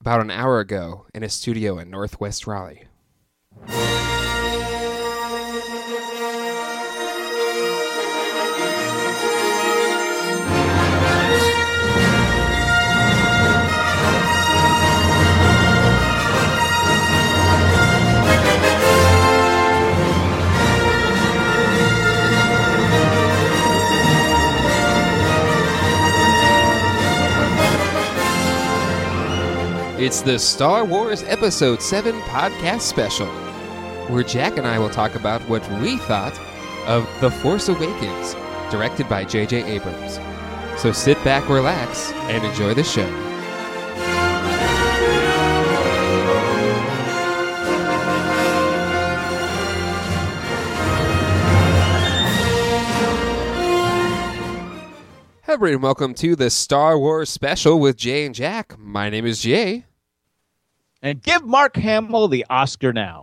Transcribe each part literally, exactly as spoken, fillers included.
about an hour ago in a studio in Northwest Raleigh. It's the Star Wars Episode seven podcast special, where Jack and I will talk about what we thought of The Force Awakens, directed by J J Abrams. So sit back, relax, and enjoy the show. Hey everybody, and welcome to the Star Wars Special with Jay and Jack. My name is Jay. And give Mark Hamill the Oscar now.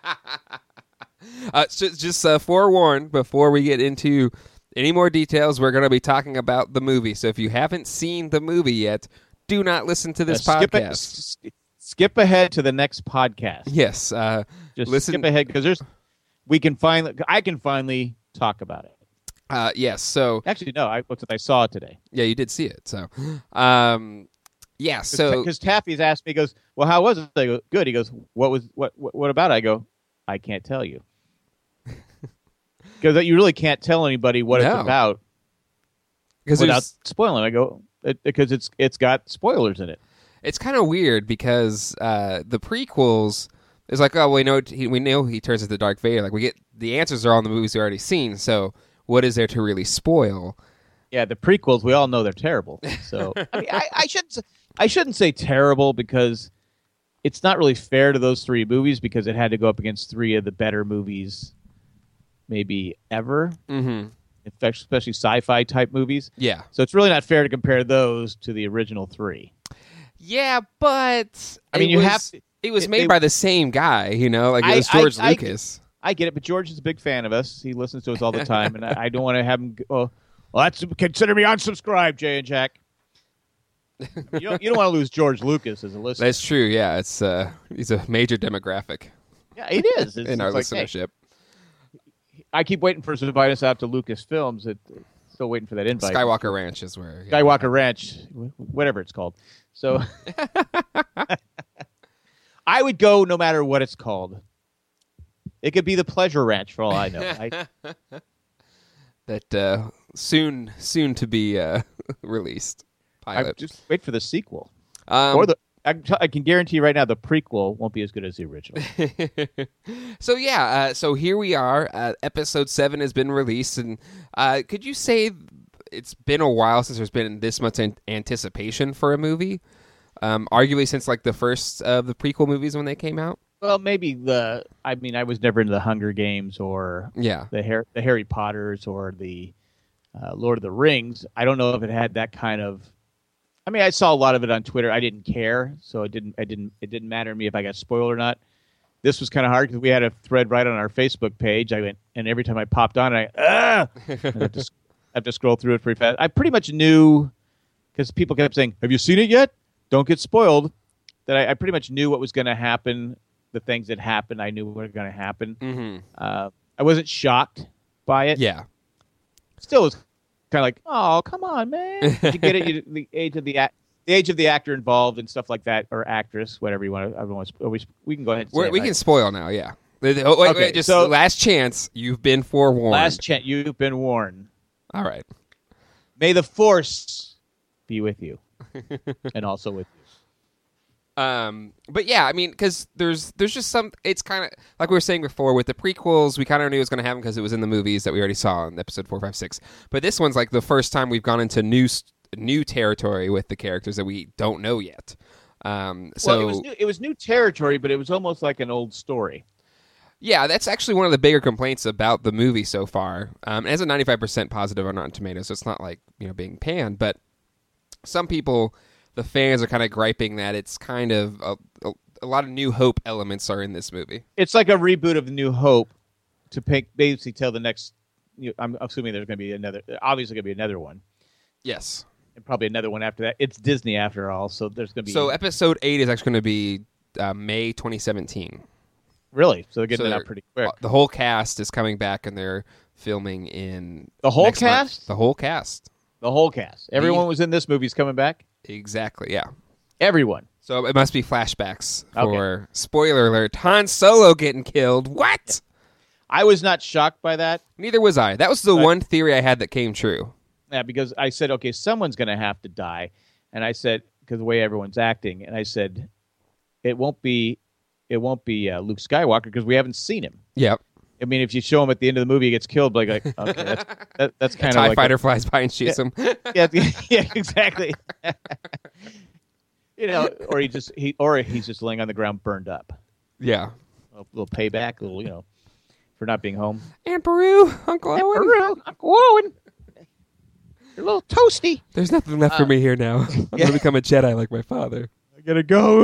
uh, so just uh, forewarned, before we get into any more details, we're going to be talking about the movie. So if you haven't seen the movie yet, do not listen to this uh, skip podcast. A, s- skip ahead to the next podcast. Yes. Uh, just listen. skip ahead because there's we can finally I can finally talk about it. Uh, yes. So actually, no. I looked at I saw it today. Yeah, you did see it. So, um, yeah. So because Taffy's asked me, he goes, "Well, how was it?" I go, "Good." He goes, "What was what? What, what about it?" I go, "I can't tell you." Because you really can't tell anybody what no. it's about because without spoiling. I go it, because it's it's got spoilers in it. It's kind of weird because uh, the prequels is like, oh, we know he, we know he turns into Darth Vader. Like we get the answers are all in the movies we already seen. So what is there to really spoil? Yeah, the prequels we all know they're terrible. So I mean, I, I shouldn't I shouldn't say terrible because it's not really fair to those three movies because it had to go up against three of the better movies, maybe ever. Mm-hmm. Especially sci-fi type movies. Yeah. So it's really not fair to compare those to the original three. Yeah, but I mean, you was, have to, it was it, made they, by the same guy, you know, like it was I, George I, Lucas. I, I get it, but George is a big fan of us. He listens to us all the time, and I, I don't want to have him. Go, oh, well, that's consider me unsubscribed, Jay and Jack. You don't, you don't want to lose George Lucas as a listener. That's true. Yeah, it's uh, he's a major demographic. Yeah, it is it's, in it's our like, listenership. Hey, I keep waiting for us to invite us out to Lucasfilms. It, still waiting for that invite. Skywalker Ranch is where. Yeah. Skywalker Ranch, whatever it's called. So I would go no matter what it's called. It could be the Pleasure Ranch for all I know. I, that uh, soon, soon to be uh, released. Pilot. I just wait for the sequel. Um, or the I, I can guarantee you right now the prequel won't be as good as the original. So yeah, uh, so here we are. Uh, episode seven has been released, and uh, could you say it's been a while since there's been this much an- anticipation for a movie? Um, arguably since like the first of the prequel movies when they came out. Well, maybe the. I mean, I was never into the Hunger Games or yeah. the Har- the Harry Potters or the uh, Lord of the Rings. I don't know if it had that kind of. I mean, I saw a lot of it on Twitter. I didn't care, so it didn't. I didn't. It didn't matter to me if I got spoiled or not. This was kind of hard because we had a thread right on our Facebook page. I went, and every time I popped on, I ah, I have, to, I have to scroll through it pretty fast. I pretty much knew because people kept saying, "Have you seen it yet? Don't get spoiled." That I, I pretty much knew what was going to happen. The things that happened, I knew what were going to happen. Mm-hmm. Uh, I wasn't shocked by it. Yeah. Still was kind of like, oh, come on, man. Did you get it? You, the age of the act, the age of the actor involved and stuff like that, or actress, whatever you want to. I don't want to. We can go ahead. And say We're, it, we right? can spoil now. Yeah. Oh, wait, okay, wait, just so, last chance. You've been forewarned. Last chance. You've been warned. All right. May the Force be with you, and also with you. Um, but yeah, I mean, because there's there's just some. It's kind of like we were saying before with the prequels. We kind of knew it was going to happen because it was in the movies that we already saw in episode four, five, six. But this one's like the first time we've gone into new new territory with the characters that we don't know yet. Um, so well, it was new, it was new territory, but it was almost like an old story. Yeah, that's actually one of the bigger complaints about the movie so far. Um, it has a ninety-five percent positive on Rotten Tomatoes, so it's not like, you know, being panned. But some people, the fans, are kind of griping that it's kind of a, a, a lot of New Hope elements are in this movie. It's like a reboot of New Hope to pick, basically tell the next. You know, I'm assuming there's going to be another. Obviously, going to be another one. Yes, and probably another one after that. It's Disney after all, so there's going to be. So episode eight is actually going to be uh, May twenty seventeen. Really? So they're getting So it they're- out pretty quick. The whole cast is coming back, and they're filming in The whole next month. cast? The whole cast. The whole cast. Everyone was in this movie's coming back. Exactly. Yeah. Everyone. So it must be flashbacks Okay. for spoiler alert: Han Solo getting killed. What? I was not shocked by that. Neither was I. That was the Right. one theory I had that came true. Yeah, because I said, okay, someone's going to have to die, and I said, because the way everyone's acting, and I said, it won't be, it won't be uh, Luke Skywalker because we haven't seen him. Yep. I mean, if you show him at the end of the movie, he gets killed. Like, like okay, that's that, that's kind TIE of like fighter flies by and shoots him. A, yeah, yeah, exactly. You know, or he just he or he's just laying on the ground, burned up. Yeah. A little payback, a little, you know, for not being home. Aunt Beru, Uncle Owen. Peru, Uncle Owen, you're a little toasty. There's nothing left for Uh, me here now. I'm yeah. gonna become a Jedi like my father. I gotta go.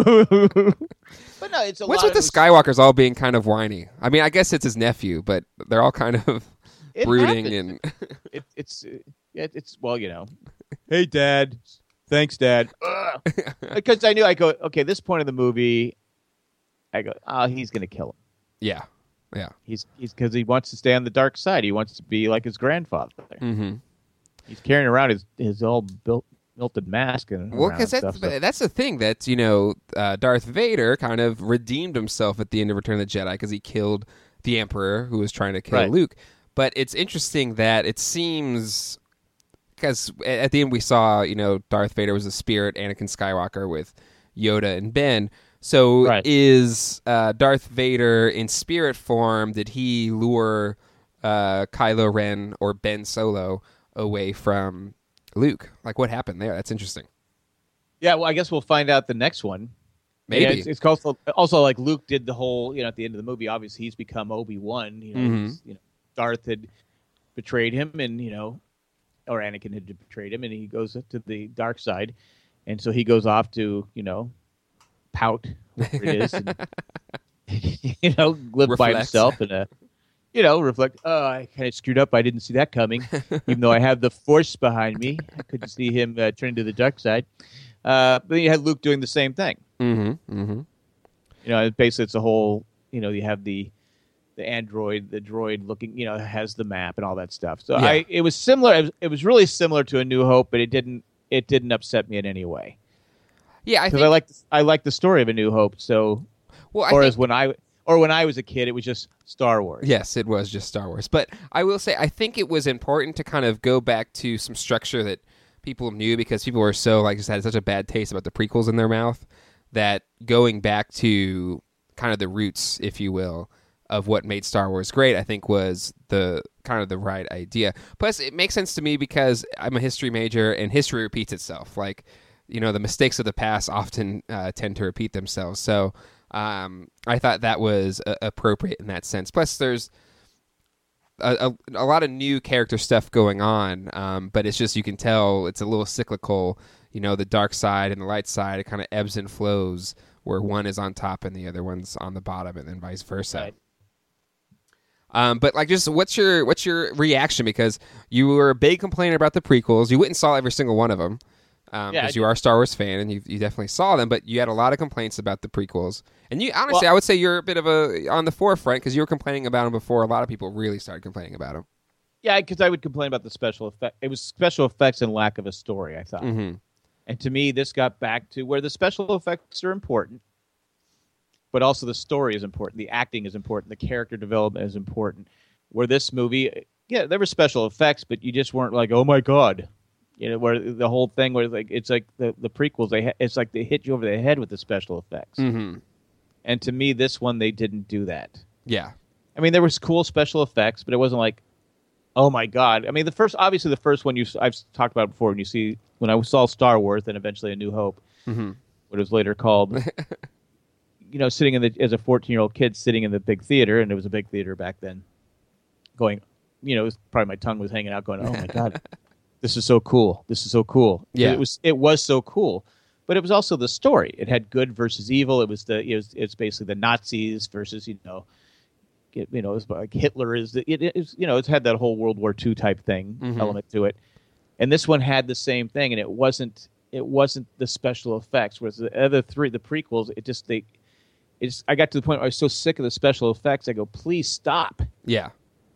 But no, it's a What's lot with the of Skywalkers all being kind of whiny? I mean, I guess it's his nephew, but they're all kind of It brooding happens. and it, it's uh, it, it's well, you know. Hey, Dad. Thanks, Dad. Ugh. Because I knew I go okay. This point of the movie, I go, oh, he's gonna kill him. yeah, yeah. He's he's because he wants to stay on the dark side. He wants to be like his grandfather. Mm-hmm. He's carrying around his his all built melted mask and Well, around because and that's stuff, so- that's the thing that you know, uh, Darth Vader kind of redeemed himself at the end of Return of the Jedi because he killed the Emperor who was trying to kill Right. Luke. But it's interesting that it seems because at the end we saw you know Darth Vader was a spirit, Anakin Skywalker with Yoda and Ben. So Right. is uh, Darth Vader in spirit form? Did he lure uh, Kylo Ren or Ben Solo away from Luke? Like, what happened there? That's interesting. Yeah, well, I guess we'll find out the next one. Maybe. Yeah, it's, it's also, also like Luke did the whole, you know, at the end of the movie, obviously he's become Obi-Wan. You know, Mhm. he's, you know, Darth had betrayed him and, you know, or Anakin had betrayed him and he goes to the dark side. And so he goes off to, you know, pout, whatever it is, and, you know, live by Reflect. himself and, uh, you know, reflect, oh, I kind of screwed up. I didn't see that coming. Even though I have the Force behind me, I couldn't see him uh, turning to the dark side. Uh, but then you had Luke doing the same thing. Mm-hmm. Mm-hmm. You know, basically it's a whole, you know, you have the the android, the droid looking, you know, has the map and all that stuff. So Yeah. I, it was similar. It was, it was really similar to A New Hope, but it didn't, it didn't upset me in any way Yeah, I because think. I like, I like the story of A New Hope. So, well, I or think, as when I, or when I was a kid, it was just Star Wars. yes, it was just Star Wars. But I will say, I think it was important to kind of go back to some structure that people knew because people were so like just had such a bad taste about the prequels in their mouth that going back to kind of the roots, if you will, of what made Star Wars great, I think was the kind of the right idea. Plus, it makes sense to me because I'm a history major and history repeats itself. Like, you know, the mistakes of the past often uh, tend to repeat themselves. So um, I thought that was uh, appropriate in that sense. Plus, there's a, a, a lot of new character stuff going on, um, but it's just you can tell it's a little cyclical. You know, the dark side and the light side, it kind of ebbs and flows where one is on top and the other one's on the bottom, and then vice versa. Right. Um, but like, just what's your what's your reaction? Because you were a big complainer about the prequels. You went and saw every single one of them because Yeah, I you are a Star Wars fan and you you definitely saw them. But you had a lot of complaints about the prequels. And you honestly, Well- I would say you're a bit of a on the forefront because you were complaining about them before a lot of people really started complaining about them. Yeah, because I would complain about the special effect. It was special effects and lack of a story, I thought. Mm-hmm. And to me, this got back to where the special effects are important, but also the story is important. The acting is important. The character development is important. Where this movie, yeah, there were special effects, but you just weren't like, oh my god, you know, where the whole thing where like it's like the, the prequels, they ha- it's like they hit you over the head with the special effects. Mm-hmm. And to me, this one they didn't do that. Yeah. I mean, there was cool special effects, but it wasn't like, oh my god. I mean, the first, obviously, the first one you I've talked about before. When you see when I saw Star Wars, then eventually A New Hope, Mm-hmm. what it was later called. You know, sitting in the as a fourteen-year-old kid sitting in the big theater, and it was a big theater back then. Going, you know, it was, probably my tongue was hanging out, going, "Oh my god, this is so cool! This is so cool!" Yeah. it was. It was so cool, but it was also the story. It had good versus evil. It was the. It was. It's basically the Nazis versus you know. It, you know, it was like Hitler is. The, it is. You know, it's had that whole World War Two type thing Mhm. element to it. And this one had the same thing, and it wasn't it wasn't the special effects. Whereas the other three, the prequels, it just they, it's. I got to the point where I was so sick of the special effects. I go, please stop, Yeah.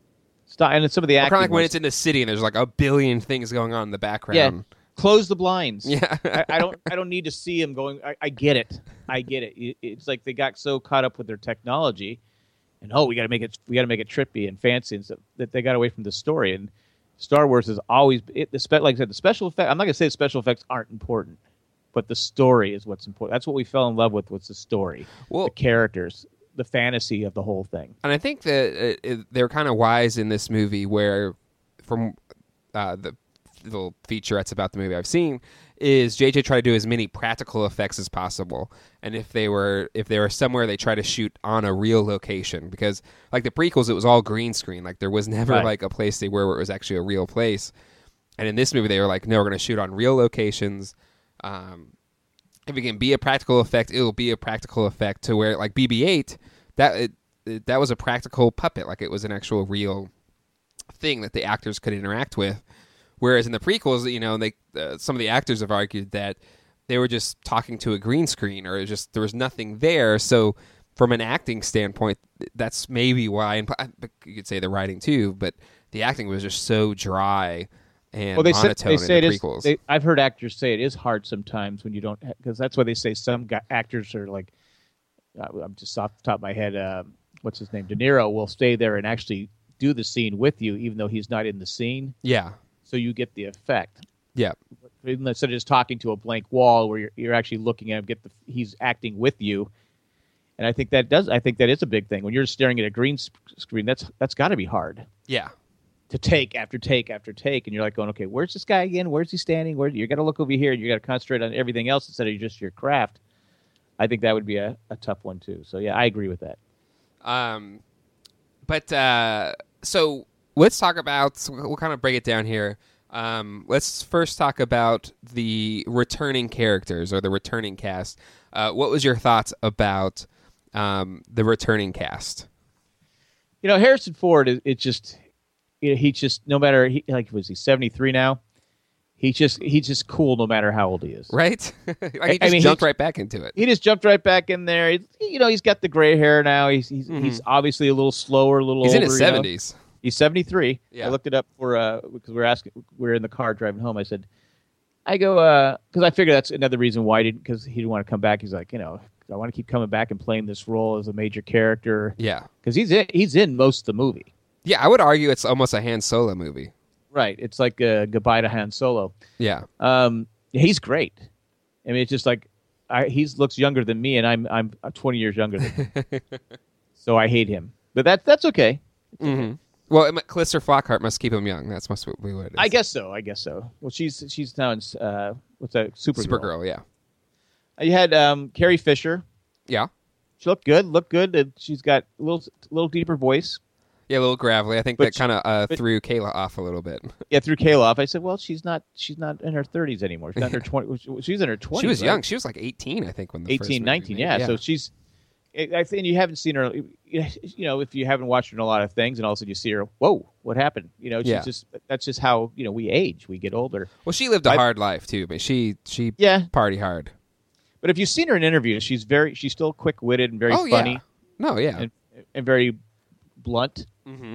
stop. And then some of the Well, acting, kind of like when was- it's in the city and there's like a billion things going on in the yeah, background. close the blinds. Yeah. I, I don't I don't need to see him going. I, I get it. I get it. It- It's like they got so caught up with their technology, and oh, we got to make it. We got to make it trippy and fancy, and stuff, that they got away from the story. And Star Wars has always it, the spe- like I said, the special effects. I'm not gonna say the special effects aren't important, but the story is what's important. That's what we fell in love with. Was the story, Well, the characters, the fantasy of the whole thing. and I think that it, it, they're kind of wise in this movie where, from uh, the little featurettes about the movie I've seen, is J J tried to do as many practical effects as possible. And if they were if they were somewhere, they try to shoot on a real location. Because like the prequels, it was all green screen. Like there was never Right. like a place they were where it was actually a real place. And in this movie, they were like, no, we're going to shoot on real locations. Um, if it can be a practical effect, it will be a practical effect to where like B B eight, that it, it, that was a practical puppet. Like it was an actual real thing that the actors could interact with. Whereas in the prequels, you know, they uh, some of the actors have argued that they were just talking to a green screen, or it was just there was nothing there. So from an acting standpoint, that's maybe why. And you could say the writing too, but the acting was just so dry and Well, they say, monotone they say in it the is. prequels. They, I've heard actors say it is hard sometimes when you don't, because that's why they say some guy, actors are like, uh, I'm just off the top of my head. Um, what's his name? De Niro will stay there and actually do the scene with you, even though he's not in the scene, yeah, so you get the effect. yeah, Even instead of just talking to a blank wall, where you're, you're actually looking at him, get the he's acting with you. And I think that does. I think that is a big thing when you're staring at a green sp- screen. That's that's got to be hard yeah. to take after take after take, and you're like going, okay, where's this guy again? Where's he standing? Where you got to look over here, and you got to concentrate on everything else instead of just your craft. I think that would be a, a tough one too. So yeah, I agree with that. Um, but uh, so let's talk about. So we'll kind of break it down here. Um, let's first talk about the returning characters or the returning cast. Uh, what was your thoughts about um, the returning cast? You know, Harrison Ford is it just you know, he just no matter he, like was he seventy-three now? He just he's just cool no matter how old he is. Right? Like he I- just I mean, jumped he- right back into it. He just jumped right back in there. He, you know, he's got the gray hair now. He's he's, Mhm. he's obviously a little slower, a little He's older. in his you know? seventies. He's seventy-three. Yeah. I looked it up for uh because we we're asking we are in the car driving home. I said, I go uh because I figured that's another reason why he didn't because he didn't want to come back. He's like, you know, I want to keep coming back and playing this role as a major character Yeah. because he's in, he's in most of the movie. Yeah, I would argue it's almost a Han Solo movie. Right. It's like uh, goodbye to Han Solo. Yeah. Um, he's great. I mean, it's just like I, he looks younger than me, and I'm I'm twenty years younger than him. So I hate him, but that's that's okay. Mm-hmm. Well, it, Calista Flockhart must keep him young. That's must be what it is. I guess so. I guess so. Well, she's she's now in uh, what's that? Supergirl. Supergirl, yeah. You had um, Carrie Fisher. Yeah. She looked good. Looked good. And she's got a little little deeper voice. Yeah, a little gravelly. I think But that she- kind of uh, but- threw Kayla off a little bit. Yeah, through Kayla off. I said, well, she's not she's not in her thirties anymore. She's not in her twenty. She's in her twenties. She was right? young. She was like eighteen, I think, when the first eighteen, movie nineteen, made. yeah. So she's, I think you haven't seen her, you know, if you haven't watched her in a lot of things and all of a sudden you see her, whoa, what happened? You know, she's Yeah. just, that's just how, you know, we age, we get older. Well, she lived a I- hard life too, but she she Yeah. party hard. But if you've seen her in interviews, she's very, she's still quick witted and very oh funny yeah. No, yeah. and, and very blunt. Mm-hmm.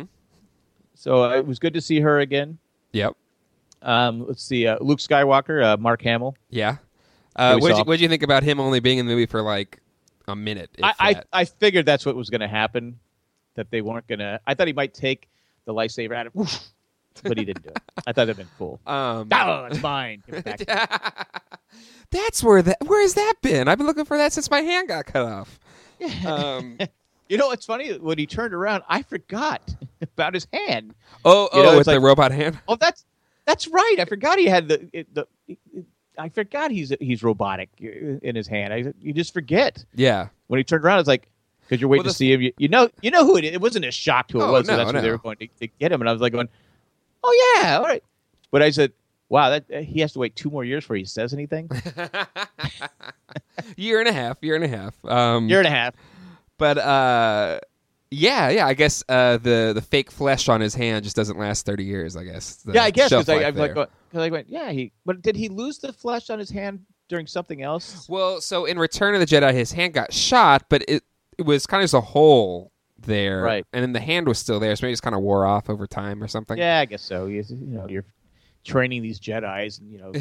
So uh, it was good to see her again. Yep. Um, let's see, uh, Luke Skywalker, uh, Mark Hamill. Yeah. Uh, we what did saw- you, what'd you think about him only being in the movie for like a minute? if I, I, that? I figured that's what was going to happen, that they weren't going to, I thought he might take the lightsaber out of, whoosh, but he didn't do it. I thought that'd been cool. um, Oh, it's mine. Give it back to me. That's where that. Where has that been? I've been looking for that since my hand got cut off. Um, You know, it's funny when he turned around, I forgot about his hand. oh, You oh, know, with it's the like- robot hand. Oh, that's that's right. I forgot he had the it, the. I forgot he's he's robotic in his hand. I, you just forget Yeah. when he turned around. It's like because you're waiting Well, to see him. You, you know, you know who it is. It wasn't a shock to who Oh, it was. no, so that's where they no. were going to, to get him. And I was like going, oh yeah, all right. But I said, wow, that uh, he has to wait two more years before he says anything. year and a half. Year and a half. Um, Year and a half. But uh, yeah, yeah. I guess uh, the the fake flesh on his hand just doesn't last thirty years. I guess. The Yeah, I guess shelf because life I'm like, there. because I went, yeah, he. But did he lose the flesh on his hand during something else? Well, so in Return of the Jedi, his hand got shot, but it it was kind of just a hole there, Right. And then the hand was still there, so maybe it just kind of wore off over time or something. Yeah, I guess so. You, you know, you're training these Jedis, and you know,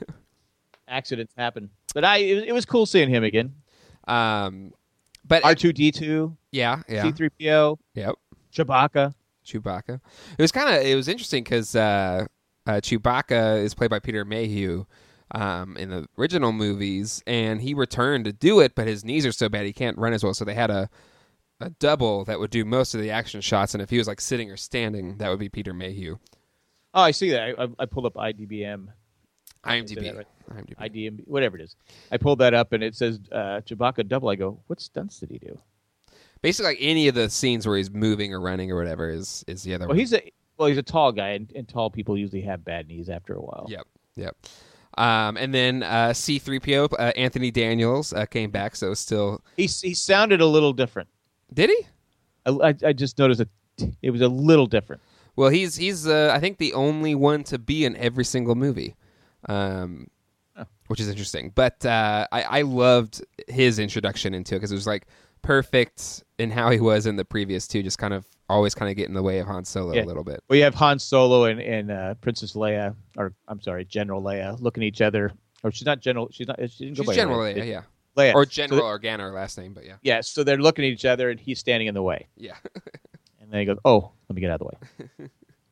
accidents happen. But I, it, it was cool seeing him again. Um, but R two D two, yeah, yeah, C three P O, yep, Chewbacca. Chewbacca. It was kind of it was interesting because uh, uh, Chewbacca is played by Peter Mayhew. Um, in the original movies, and he returned to do it, but his knees are so bad he can't run as well. So they had a, a double that would do most of the action shots, and if he was like sitting or standing, that would be Peter Mayhew. Oh, I see that. I, I pulled up I D B M. IMDb. Right? IMDb. I D M, whatever it is. I pulled that up, and it says uh, Chewbacca double. I go, what stunts did he do? Basically, like any of the scenes where he's moving or running or whatever is is the other Well, one. he's a well, he's a tall guy, and, and tall people usually have bad knees after a while. Yep, yep. Um, and then uh, C three P O, uh, Anthony Daniels uh, came back, so still... He he sounded a little different. Did he? I, I, I just noticed that it was a little different. Well, he's, he's uh, I think, the only one to be in every single movie, um, oh. which is interesting. But uh, I, I loved his introduction into it, because it was, like, perfect in how he was in the previous two, just kind of always kind of get in the way of Han Solo Yeah. a little bit. Well, you have Han Solo and, and uh, Princess Leia, or I'm sorry, General Leia, looking at each other. Or she's not General. She's not. She didn't go She's by General her name. Leia, yeah. Leia. Or General So, Organa, her last name, but yeah. yeah. So they're looking at each other, and he's standing in the way. Yeah. And then he goes, "Oh, let me get out of the way."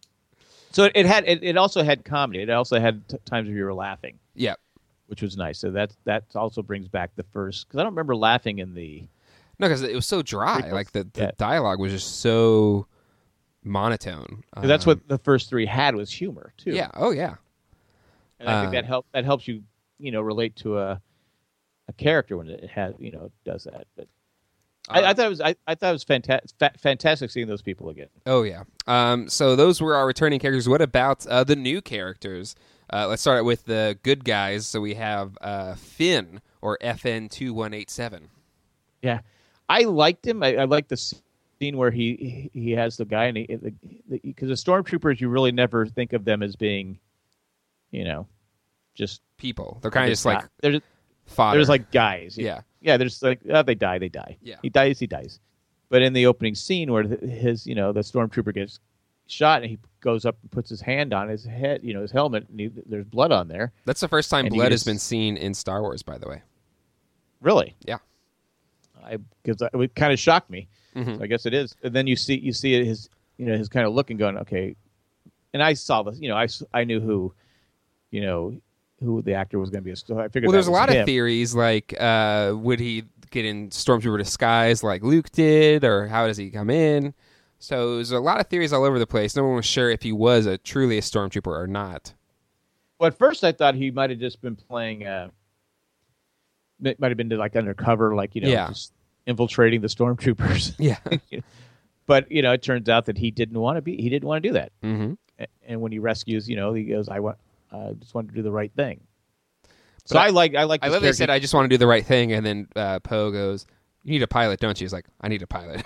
So it, it had. It, it also had comedy. It also had t- times where you were laughing, Yeah. which was nice. So that that also brings back the first, because I don't remember laughing in the. No, because it was so dry. Prequels. Like, the, the Yeah. dialogue was just so monotone. 'Cause that's Um, what the first three had, was humor too. Yeah. Oh, yeah. And I think Uh, that help that helps you, you know, relate to a a character when it has, you know, does that. But I, I thought it was I, I thought it was fantastic fa- fantastic seeing those people again. Oh, yeah. Um, so those were our returning characters. What about uh, the new characters? Uh, let's start with the good guys. So we have uh, Finn, or F N two one eight seven. Yeah, I liked him. I, I liked the scene where he he has the guy, and he because the, the, the stormtroopers, you really never think of them as being, you know, just People. They're kind of just like they're just, fodder. they're just like guys. Yeah. Yeah, they're just like, oh, they die, they die. Yeah. He dies, he dies. But in the opening scene where his, you know, the stormtrooper gets shot, and he goes up and puts his hand on his head, you know, his helmet, and he, there's blood on there. That's the first time And he blood has just- been seen in Star Wars, by the way. Really? Yeah. I because it kind of shocked me. Mhm. So I guess it is. And then you see you see his, you know, his kind of look and going, okay. And I saw this, you know, I, s- I knew who, you know, who the actor was going to be. So I figured. Well, that there's a was lot him. of theories, like uh, would he get in Stormtrooper disguise like Luke did, or how does he come in? So there's a lot of theories all over the place. No one was sure if he was a truly a Stormtrooper or not. Well, at first I thought he might have just been playing. Uh, it might have been like undercover, like you know, Yeah. just infiltrating the stormtroopers. Yeah. But you know, it turns out that he didn't want to be. He didn't want to do that. hmm A- And when he rescues, you know, he goes, "I want, I just wanted to do the right thing." So But I, like, I like. I this love they character. said, I just want to do the right thing. And then uh, Poe goes, you need a pilot, don't you? He's like, I need a pilot.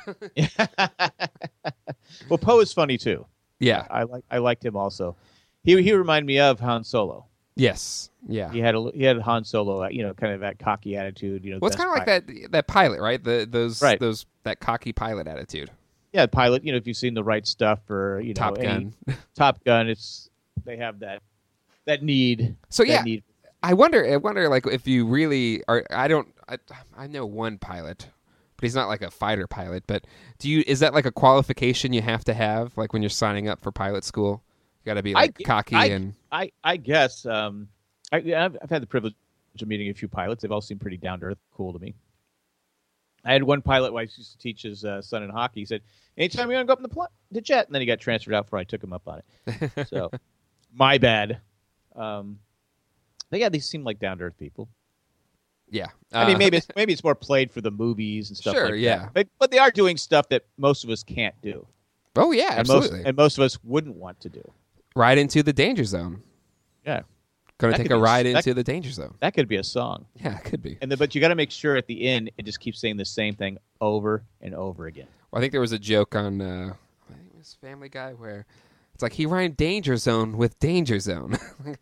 Well, Poe is funny too. Yeah. I like. I liked him also. He he reminded me of Han Solo. Yes. Yeah. He had a he had Han Solo, uh, you know, kind of that cocky attitude. You know, Well, it's best kind of like pilot. that that pilot, right? The those Right. those that cocky pilot attitude. Yeah, pilot. You know, if you've seen the right stuff or you know, Top any- Gun. Top Gun. It's they have that that need. So that yeah, need. I wonder. I wonder, like, if you really are. I don't. I, I know one pilot, but he's not like a fighter pilot. But do you? Is that like a qualification you have to have, like when you're signing up for pilot school? You got to be like I- cocky I- and. I I guess. Um, I I've, I've had the privilege of meeting a few pilots. They've all seemed pretty down to earth, cool to me. I had one pilot who I used to teach his uh, son in hockey. He said, "Anytime you want to go up in the, pl- the jet," and then he got transferred out before I took him up on it. So, my bad. Um, but yeah, they seem like down to earth people. Yeah. I mean, Uh, maybe it's, maybe it's more played for the movies and stuff. Sure, like yeah. that. But but they are doing stuff that most of us can't do, Oh yeah, and absolutely. most and most of us wouldn't want to do. Ride into the danger zone. Yeah, Going to That take could a be- ride that- into the danger zone. that could be a song. Yeah, it could be. And the, but you got to make sure at the end it just keeps saying the same thing over and over again. Well, I think there was a joke on uh, I think it was Family Guy where It's like he rhymed danger zone with danger zone.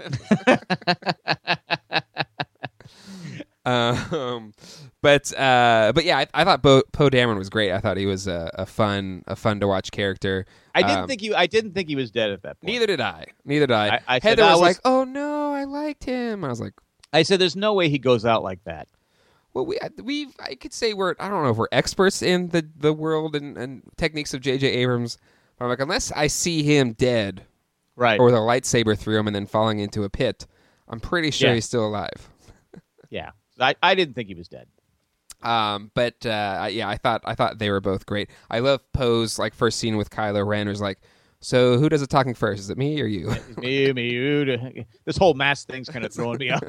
um, but uh, but yeah, I, I thought Bo, Poe Dameron was great. I thought he was a, a fun a fun to watch character. I didn't um, think he. I didn't think he was dead at that point. Neither did I. Neither did I. I, I said Heather I was, was like, "Oh no, I liked him." I was like, I said, "There's no way he goes out like that." "Well, we we I could say we're I don't know if we're experts in the, the world and, and techniques of J J Abrams, but I'm like, unless I see him dead, right, or with a lightsaber through him and then falling into a pit, I'm pretty sure Yeah. he's still alive." Yeah, I, I didn't think he was dead. Um, but uh, yeah, I thought I thought they were both great. I love Poe's like first scene with Kylo Ren. Was like, so who does the talking first? Is it me or you? It's me, me, you. This whole mask thing's kind of throwing me off.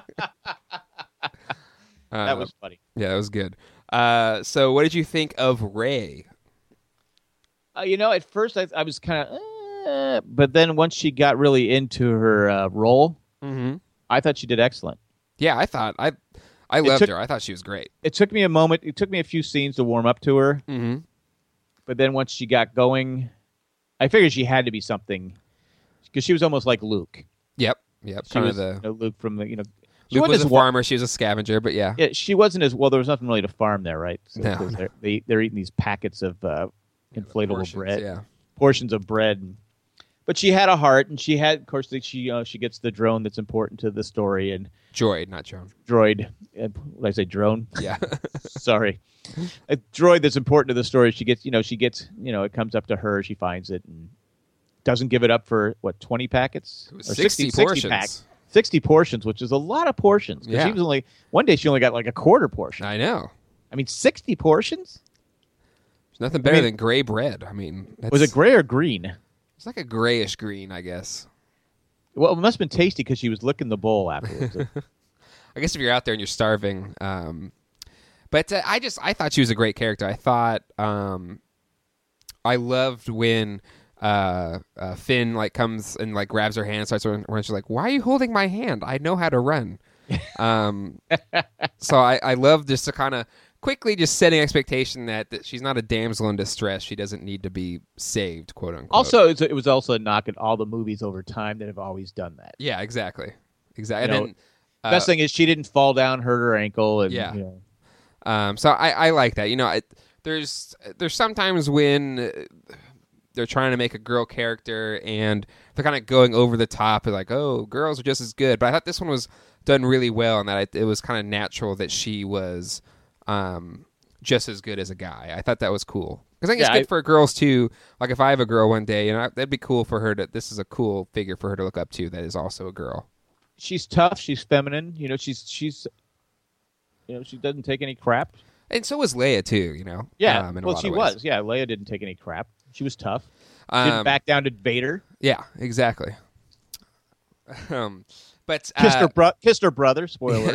Uh, That was funny. yeah, that was good. Uh, so what did you think of Rey? Uh, you know, at first I, I was kind of, eh, but then once she got really into her uh, role, Mm-hmm. I thought she did excellent. Yeah, I thought I I loved took- her. I thought she was great. It took me a moment. It took me a few scenes to warm up to her, Mm-hmm. but then once she got going, I figured she had to be something because she was almost like Luke. Yep, yep. She Kind was of the you know, Luke from the you know. She Luke wasn't was a as wa- farmer. She was a scavenger, but yeah, Yeah, she wasn't as well. There was nothing really to farm there, right? So, No. 'cause they're, they they're eating these packets of uh, inflatable Portions, bread, Yeah, portions of bread. But she had a heart, and she had, of course, the, she uh, she gets the drone that's important to the story, and droid, not drone. droid. Uh, what did I say? Drone. Yeah, Sorry, a droid that's important to the story. She gets, you know, she gets, you know, it comes up to her. She finds it and doesn't give it up for what twenty packets it was or sixty, sixty portions. packs. sixty portions, which is a lot of portions. 'Cause Yeah. she was only one day she only got like a quarter portion. I know. I mean, sixty portions. There's nothing better mean- than gray bread. I mean, that's, Was it gray or green? It's like a grayish green, I guess. Well, it must have been tasty because she was licking the bowl afterwards. I guess if you're out there and you're starving. Um, but uh, I just I thought she was a great character. I thought um, I loved when uh, uh, Finn like comes and like grabs her hand and starts running. She's like, "Why are you holding my hand? I know how to run." um, so I I love just to kind of quickly just setting expectation that, that she's not a damsel in distress. She doesn't need to be saved, quote unquote. Also, it's, it was also a knock at all the movies over time that have always done that. yeah, exactly, exactly. You And know, then, uh, Best thing is she didn't fall down, hurt her ankle, and Yeah. you know, Um, so I, I like that. You know, I, there's there's sometimes when uh, they're trying to make a girl character and they're kind of going over the top, and like, oh, girls are just as good. But I thought this one was done really well, and that I, it was kind of natural that she was um, just as good as a guy. I thought that was cool because I think Yeah, it's good I- for girls too. Like if I have a girl one day, you know, that'd be cool for her to. This is a cool figure for her to look up to. That is also a girl. she's tough. She's feminine. You know, she's she's, you know, she doesn't take any crap. And so was Leia too. You know. Yeah, um, in a well, lot she of ways. was. Yeah, Leia didn't take any crap. She was tough. Um, Didn't back down to Vader. Yeah, exactly. Um, but Kissed uh, her bro- kissed her brother. Spoiler.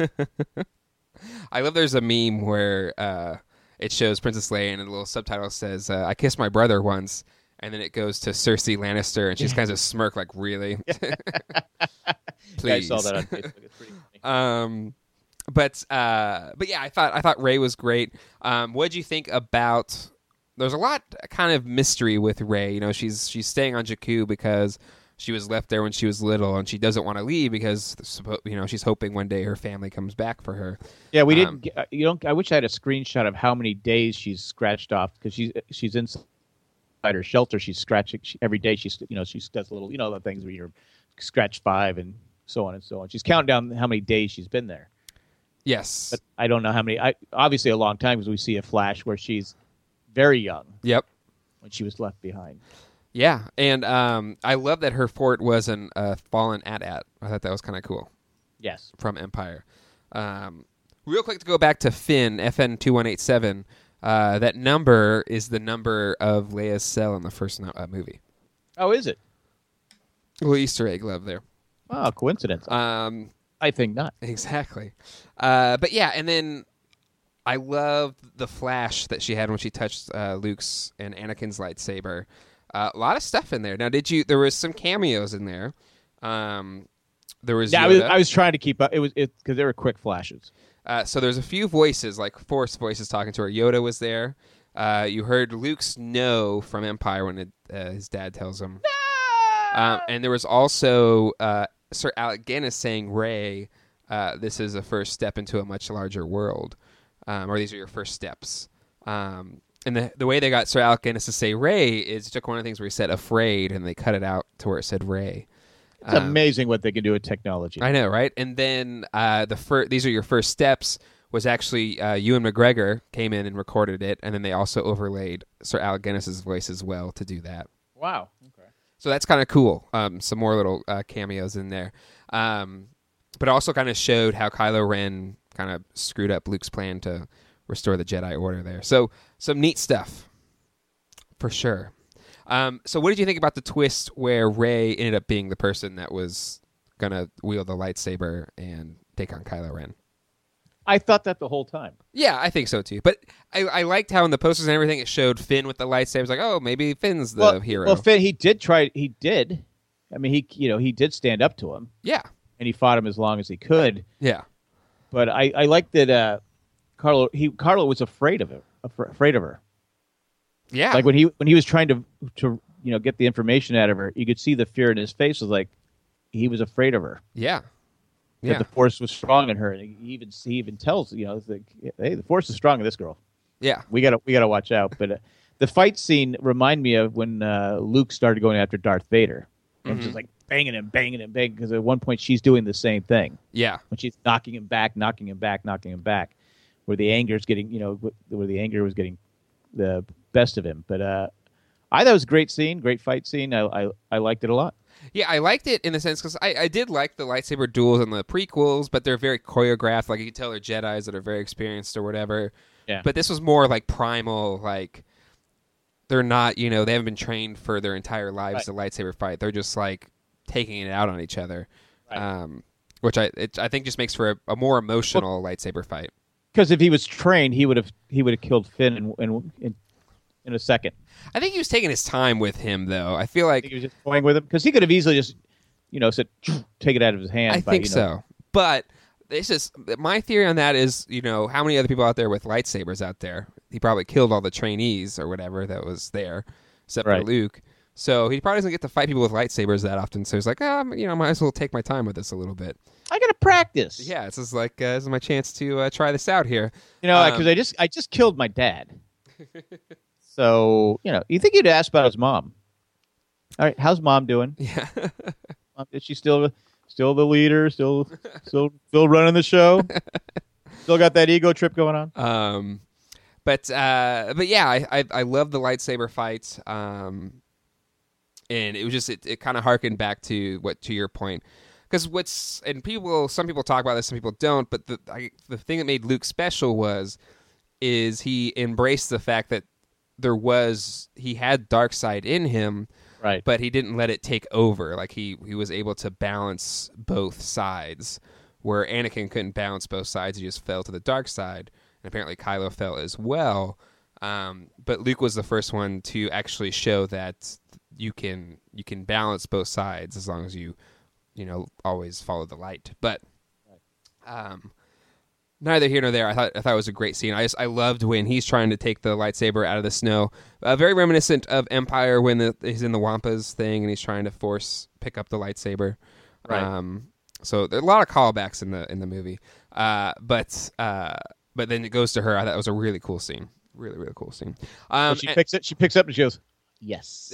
I love there's a meme where uh, it shows Princess Leia and the little subtitle says, uh, "I kissed my brother once," and then it goes to Cersei Lannister, and she's kind of smirk like, "Really?" Please. Yeah, I saw that on Facebook. It's pretty funny. Um, but uh, but yeah, I thought I thought Rey was great. Um, what did you think about? There's a lot kind of mystery with Rey. You know, she's she's staying on Jakku because she was left there when she was little, and she doesn't want to leave because suppo- you know she's hoping one day her family comes back for her. Yeah, we Um, didn't. Get, uh, you don't. I wish I had a screenshot of how many days she's scratched off because she's she's inside her shelter. She's scratching she, every day. She's you know she does little you know the things where you scratch five and so on and so on. She's counting down how many days she's been there. Yes. But I don't know how many. I obviously a long time because we see a flash where she's very young Yep. when she was left behind. Yeah, and um, I love that her fort was an uh, fallen AT-AT. I thought that was kind of cool. Yes. From Empire. Um, real quick to go back to Finn, F N two one eight seven. Uh, that number is the number of Leia's cell in the first no- uh, movie. Oh, is it? A little Easter egg love there. Oh, coincidence. Um, I think not. exactly. Uh, but yeah, and then I love the flash that she had when she touched uh, Luke's and Anakin's lightsaber. Uh, a lot of stuff in there. Now, did you? There was some cameos in there. Um, there was Yeah, I Yoda. was, I was trying to keep up. It was it because there were quick flashes. Uh, so there's a few voices, like Force voices talking to her. Yoda was there. Uh, you heard Luke's no from Empire when it, uh, his dad tells him. Um, and there was also uh, Sir Alec Guinness saying, Rey, uh, this is a first step into a much larger world, um, or these are your first steps. Um, and the the way they got Sir Alec Guinness to say Rey is he took one of the things where he said afraid, and they cut it out to where it said Rey. It's um, amazing what they can do with technology. I know, right? And then uh, the fir- these are your first steps was actually uh, Ewan McGregor came in and recorded it, and then they also overlaid Sir Alec Guinness's voice as well to do that. Wow. Okay. So that's kind of cool. Um, some more little uh, cameos in there. Um, but it also kind of showed how Kylo Ren kind of screwed up Luke's plan to restore the Jedi Order there. So some neat stuff, for sure. Um, so what did you think about the twist where Rey ended up being the person that was going to wield the lightsaber and take on Kylo Ren? I thought that the whole time. Yeah, I think so too. But I, I liked how in the posters and everything it showed Finn with the lightsaber. It's like, oh, maybe Finn's the well, hero. Well, Finn, he did try. He did. I mean, he you know he did stand up to him. Yeah, and he fought him as long as he could. Yeah, but I I like that. Uh, Carlo he Carlo was afraid of her. Afraid of her. Yeah, like when he when he was trying to to you know get the information out of her, you could see the fear in his face. Was like he was afraid of her. Yeah. That Yeah. the Force was strong in her, and he even he even tells you know, like, hey, the Force is strong in this girl. Yeah, we gotta we gotta watch out. But uh, the fight scene remind me of when uh, Luke started going after Darth Vader, and Mm-hmm. just like banging him, banging him, banging. Because at one point she's doing the same thing. Yeah, when she's knocking him back, knocking him back, knocking him back, where the anger is getting you know where the anger was getting the best of him. But uh, I thought it was a great scene, great fight scene. I I, I liked it a lot. Yeah, I liked it in the sense because I, I did like the lightsaber duels in the prequels, but they're very choreographed. Like you can tell they're Jedis that are very experienced or whatever. Yeah. But this was more like primal. Like they're not, you know, they haven't been trained for their entire lives Right. to lightsaber fight. They're just like taking it out on each other, Right. um, which I it, I think just makes for a, a more emotional well, lightsaber fight. Because if he was trained, he would have he would have killed Finn in in, in in a second. I think he was taking his time with him, though. I feel like he was just toying with him because he could have easily just, you know, said take it out of his hand. I by, think you know, so, but it's just my theory on that is, you know, how many other people out there with lightsabers out there? He probably killed all the trainees or whatever that was there, except Right. for Luke. So he probably doesn't get to fight people with lightsabers that often. So he's like, ah, oh, you know, might as well take my time with this a little bit. I got to practice. Yeah, it's just like uh, this is my chance to uh, try this out here. You know, because Um, I just I just killed my dad. So you know, you think you'd ask about his mom? All right, how's mom doing? Yeah. Mom, is she still still the leader? Still still still running the show? Still got that ego trip going on? Um, but uh, but yeah, I I, I love the lightsaber fights. Um, and it was just it, it kind of harkened back to what to your point, because what's and people some people talk about this, some people don't. But the I, the thing that made Luke special was is he embraced the fact that there was he had dark side in him. Right. But he didn't let it take over. Like he, he was able to balance both sides, where Anakin couldn't balance both sides. He just fell to the dark side, and apparently Kylo fell as well. Um, but Luke was the first one to actually show that you can you can balance both sides as long as you you know always follow the light. But um, neither here nor there. I thought I thought it was a great scene. I just I loved when he's trying to take the lightsaber out of the snow. Uh, very reminiscent of Empire when the, he's in the Wampas thing and he's trying to force pick up the lightsaber. Right. Um, so there are a lot of callbacks in the in the movie. Uh, but uh, but then it goes to her. I thought it was a really cool scene. Really really cool scene. Um, So she and- picks it. She picks up and she goes, "Yes."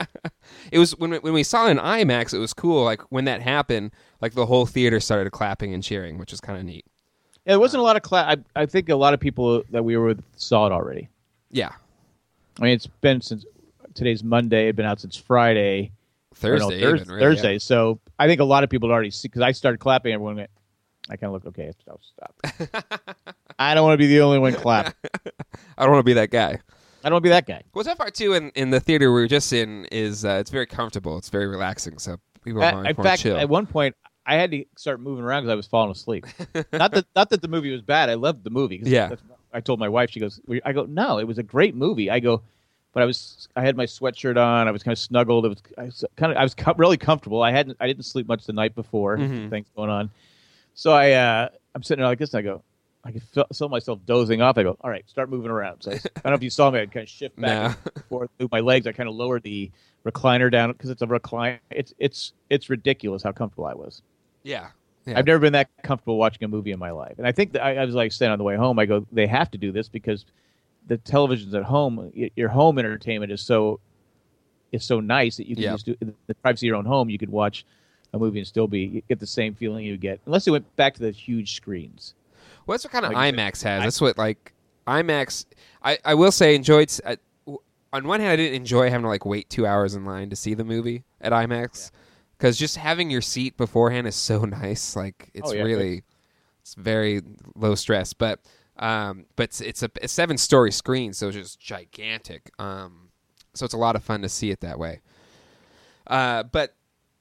it was when we- when we saw it in IMAX. It was cool. Like when that happened, like the whole theater started clapping and cheering, which was kind of neat. Yeah, there wasn't a lot of class. I, I think a lot of people that we were with saw it already. Yeah. I mean, it's been since today's Monday. It'd been out since Friday. Or no, Thursday, Thurs- even, really, Thursday. yeah. So I think a lot of people had already seen because I started clapping. Everyone went. I kind of looked. Okay, I'll stop. I don't want to be the only one clap. I don't want to be that guy. I don't want to be that guy. Well, that part too in, in the theater we were just in is uh, it's very comfortable. It's very relaxing. So people are Uh, more, in more fact, chill. at one point, I had to start moving around because I was falling asleep. not that not that the movie was bad. I loved the movie. 'Cause Yeah. that's- I told my wife. She goes. I go. No, it was a great movie. I go. But I was. I had my sweatshirt on. I was kind of snuggled. It was. I was kind of. I was co- really comfortable. I hadn't. I didn't sleep much the night before. Mhm. Things going on. So I. Uh, I'm sitting there like this. And I go. I could feel, feel myself dozing off. I go, all right, start moving around. So I, I don't know if you saw me. I kind of shift back No. and forth, move my legs. I kind of lowered the recliner down because it's a recline. It's it's it's ridiculous how comfortable I was. Yeah. Yeah. I've never been that comfortable watching a movie in my life. And I think that I, I was like saying on the way home, I go, they have to do this because the televisions at home, y- your home entertainment is so is so nice that you can Yeah. just do the privacy of your own home. You could watch a movie and still be get the same feeling you get, unless they went back to the huge screens. Well, that's what kind of Like you IMAX said, has. I- That's what like IMAX. I, I will say enjoyed. I, w- on one hand, I didn't enjoy having to like wait two hours in line to see the movie at IMAX because just having your seat beforehand is so nice. Like it's Oh, yeah, really, it's very low stress. But um, but it's, it's a, a seven story screen, so it's just gigantic. Um, so it's a lot of fun to see it that way. Uh, but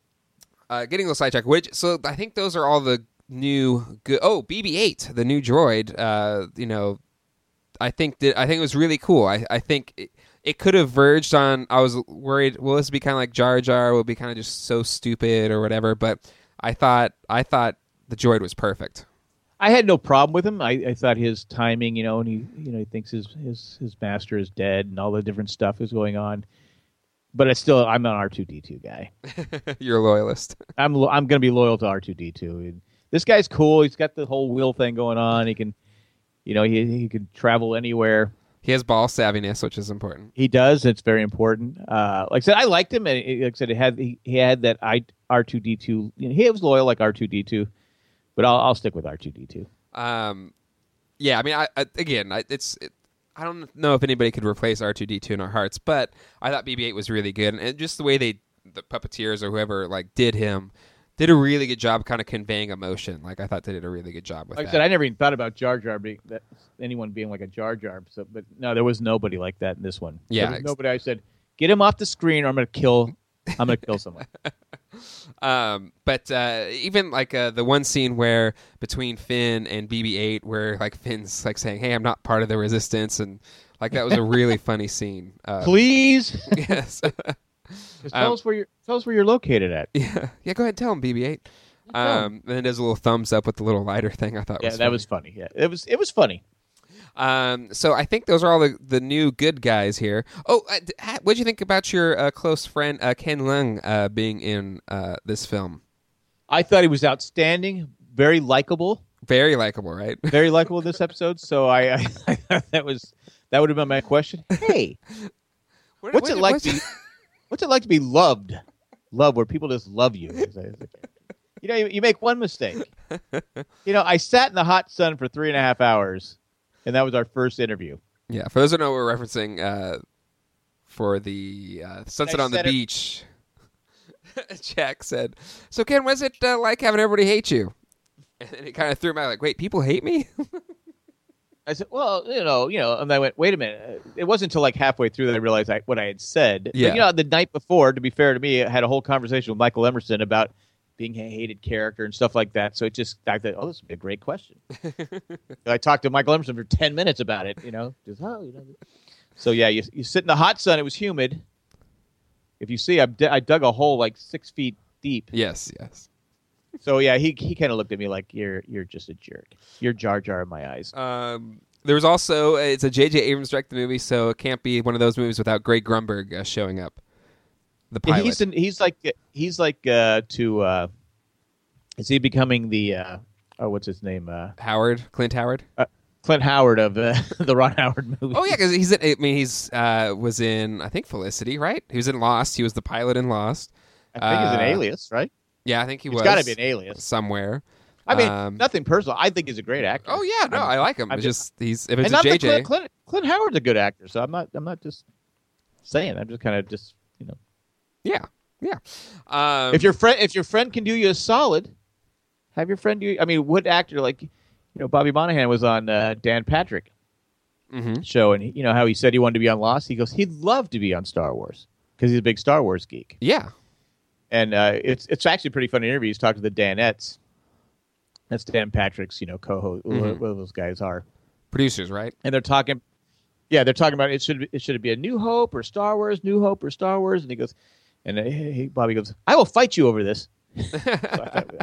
uh, getting a little sidetracked. Which so I think those are all the new good. Oh, B B eight, the new droid. Uh, you know, I think that I think it was really cool. I I think it, it could have verged on. I was worried. Will this be kind of like Jar Jar? Will it be kind of just so stupid or whatever? But I thought I thought the droid was perfect. I had no problem with him. I, I thought his timing, you know, and he, you know, he thinks his, his, his master is dead and all the different stuff is going on. But I still, I'm an R two D two guy. You're a loyalist. I'm lo- I'm going to be loyal to R two D two. And this guy's cool. He's got the whole wheel thing going on. He can, you know, he he can travel anywhere. He has ball savviness, which is important. He does. It's very important. Uh, like I said, I liked him, and it, like I said, it had he, he had that I R two D two. You know, he was loyal like R two D two, but I'll I'll stick with R two D two. Um, yeah, I mean, I, I again, I, it's. It, I don't know if anybody could replace R two D two in our hearts, but I thought B B eight was really good, and just the way they, the puppeteers or whoever like did him, did a really good job, kind of conveying emotion. Like I thought they did a really good job with Like that. I said, I never even thought about Jar Jar being that anyone being like a Jar Jar. So, but no, there was nobody like that in this one. Yeah, There was ex- nobody. I said, get him off the screen, or I'm going to kill. I'm going to kill someone. Um, but uh, even like uh, the one scene where between Finn and B B eight, where like Finn's like saying, "Hey, I'm not part of the resistance," and like that was a really funny scene. Uh, Please, yes. just tell Um, us where you're. Tell us where you're located at. yeah. Yeah. Go ahead, and tell him B B eight. Tell 'em. Um, and then there's a little thumbs up with the little lighter thing. I thought Yeah, was that funny. was funny. Yeah, it was. It was funny. Um, so I think those are all the, the new good guys here. Oh, uh, d- ha- what'd you think about your uh, close friend uh, Ken Leung uh, being in uh, this film? I thought he was outstanding. Very likable. Very likable, right? Very likable in this episode. So I, I, I thought that was that would have been my question. Hey, What- what's what- it like what's- to be? What's it like to be loved? Love where people just love you. You know, you, you make one mistake. You know, I sat in the hot sun for three and a half hours, and that was our first interview. Yeah, for those who don't know, we're referencing uh, for the uh, Sunset I on the said it- Beach. Jack said, "So Ken, what's it uh, like having everybody hate you?" And then it kind of threw him out, like, "Wait, people hate me?" I said, "Well, you know, you know," and I went, "Wait a minute." It wasn't until like halfway through that I realized I, what I had said. Yeah. But, you know, the night before, to be fair to me, I had a whole conversation with Michael Emerson about being a hated character and stuff like that. So it just, I thought, oh, this would be a great question. I talked to Michael Emerson for ten minutes about it. You know, just oh, you know. So yeah, you you sit in the hot sun. It was humid. If you see, I, d- I dug a hole like six feet deep. Yes, yes. So yeah, he he kind of looked at me like you're you're just a jerk. You're Jar Jar in my eyes. Um, there was also it's a J J Abrams directed movie, so it can't be one of those movies without Greg Grunberg uh, showing up. The Yeah, pilot. he's in, he's like he's like uh, to uh, is he becoming the uh, oh what's his name uh, Howard, Clint Howard. Clint Howard of uh, the Ron Howard movie? Oh yeah, because he's in, I mean he's uh, was in I think Felicity, right? He was in Lost. He was the pilot in Lost. I think he's an uh, alias, right? Yeah, I think he He's was. got to be an alias. somewhere. I mean, Um, nothing personal. I think he's a great actor. Oh yeah, no, I'm- I like him. I'm It's just he's if it's and a not J that J. Clint, Clint, Clint Howard's a good actor, so I'm not I'm not just saying. I'm just kind of just you know. Yeah, yeah. Um, If your friend if your friend can do you a solid, have your friend do. I mean, what actor like you know Bobby Monahan was on uh, Dan Patrick mhm. show, and he, you know how he said he wanted to be on Lost. He goes, he'd love to be on Star Wars because he's a big Star Wars geek. Yeah, And uh, it's it's actually a pretty funny interview. He's talking to the Danettes. That's Dan Patrick's, you know, co-host. Mhm. What, what those guys are, producers, right? and they're talking. Yeah, they're talking about it. Should it should it be a New Hope or Star Wars? New Hope or Star Wars? And he goes, and uh, he, Bobby goes, I will fight you over this. So I, thought, I,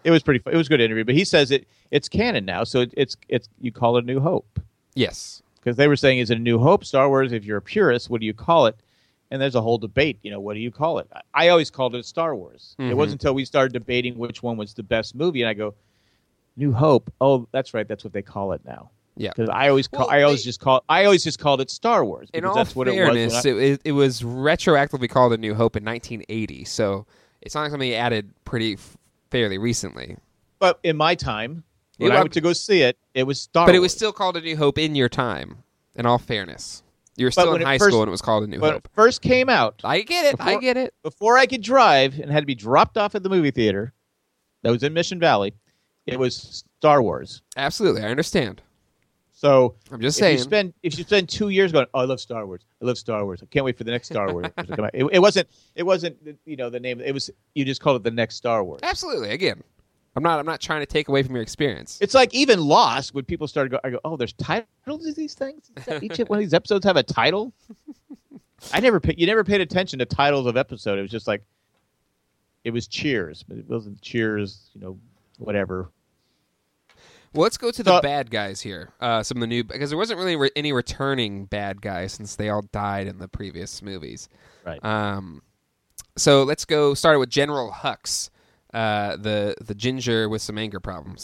It was pretty. Fun. It was a good interview, but he says it it's canon now, so it, it's it's you call it A New Hope Yes. because they were saying is it A New Hope Star Wars? If you're a purist, what do you call it? And there's a whole debate. You know, what do you call it? I, I always called it Star Wars. Mm-hmm. It wasn't until we started debating which one was the best movie, and I go, New Hope. Oh, that's right. That's what they call it now. Yeah. Because I always call, Well, I always they- just call I always just called it Star Wars In because all that's what fairness, it was. when I- it, it, it was retroactively called A New Hope in nineteen eighty, so it's not something they added pretty f- fairly recently. But in my time, It when I wa- went to go see it, it was Star But Wars. it was still called A New Hope in your time, in all fairness. You were But still when in it high first- school when it was called A New when Hope. it first came out. I get it. I before- get it. Before I could drive and had to be dropped off at the movie theater that was in Mission Valley, it was Star Wars. Absolutely. I understand. So I'm just if you saying. spend if you spend two years going, oh, I love Star Wars. I love Star Wars. I can't wait for the next Star Wars to come out. It, it wasn't. It wasn't. You know the name. It was. You just called it the next Star Wars. Absolutely. Again, I'm not I'm not trying to take away from your experience. It's like even Lost when people started go. I go, oh, there's titles to these things. Does that- Each one of these episodes have a title. I never. pa- You never paid attention to titles of episode. It was just like. It was Cheers, but it wasn't Cheers. You know, whatever. Well, let's go to the So- bad guys here. Uh, some of the new because there wasn't really re- any returning bad guys since they all died in the previous movies. Right. Um, so let's go start with General Hux, uh, the the ginger with some anger problems.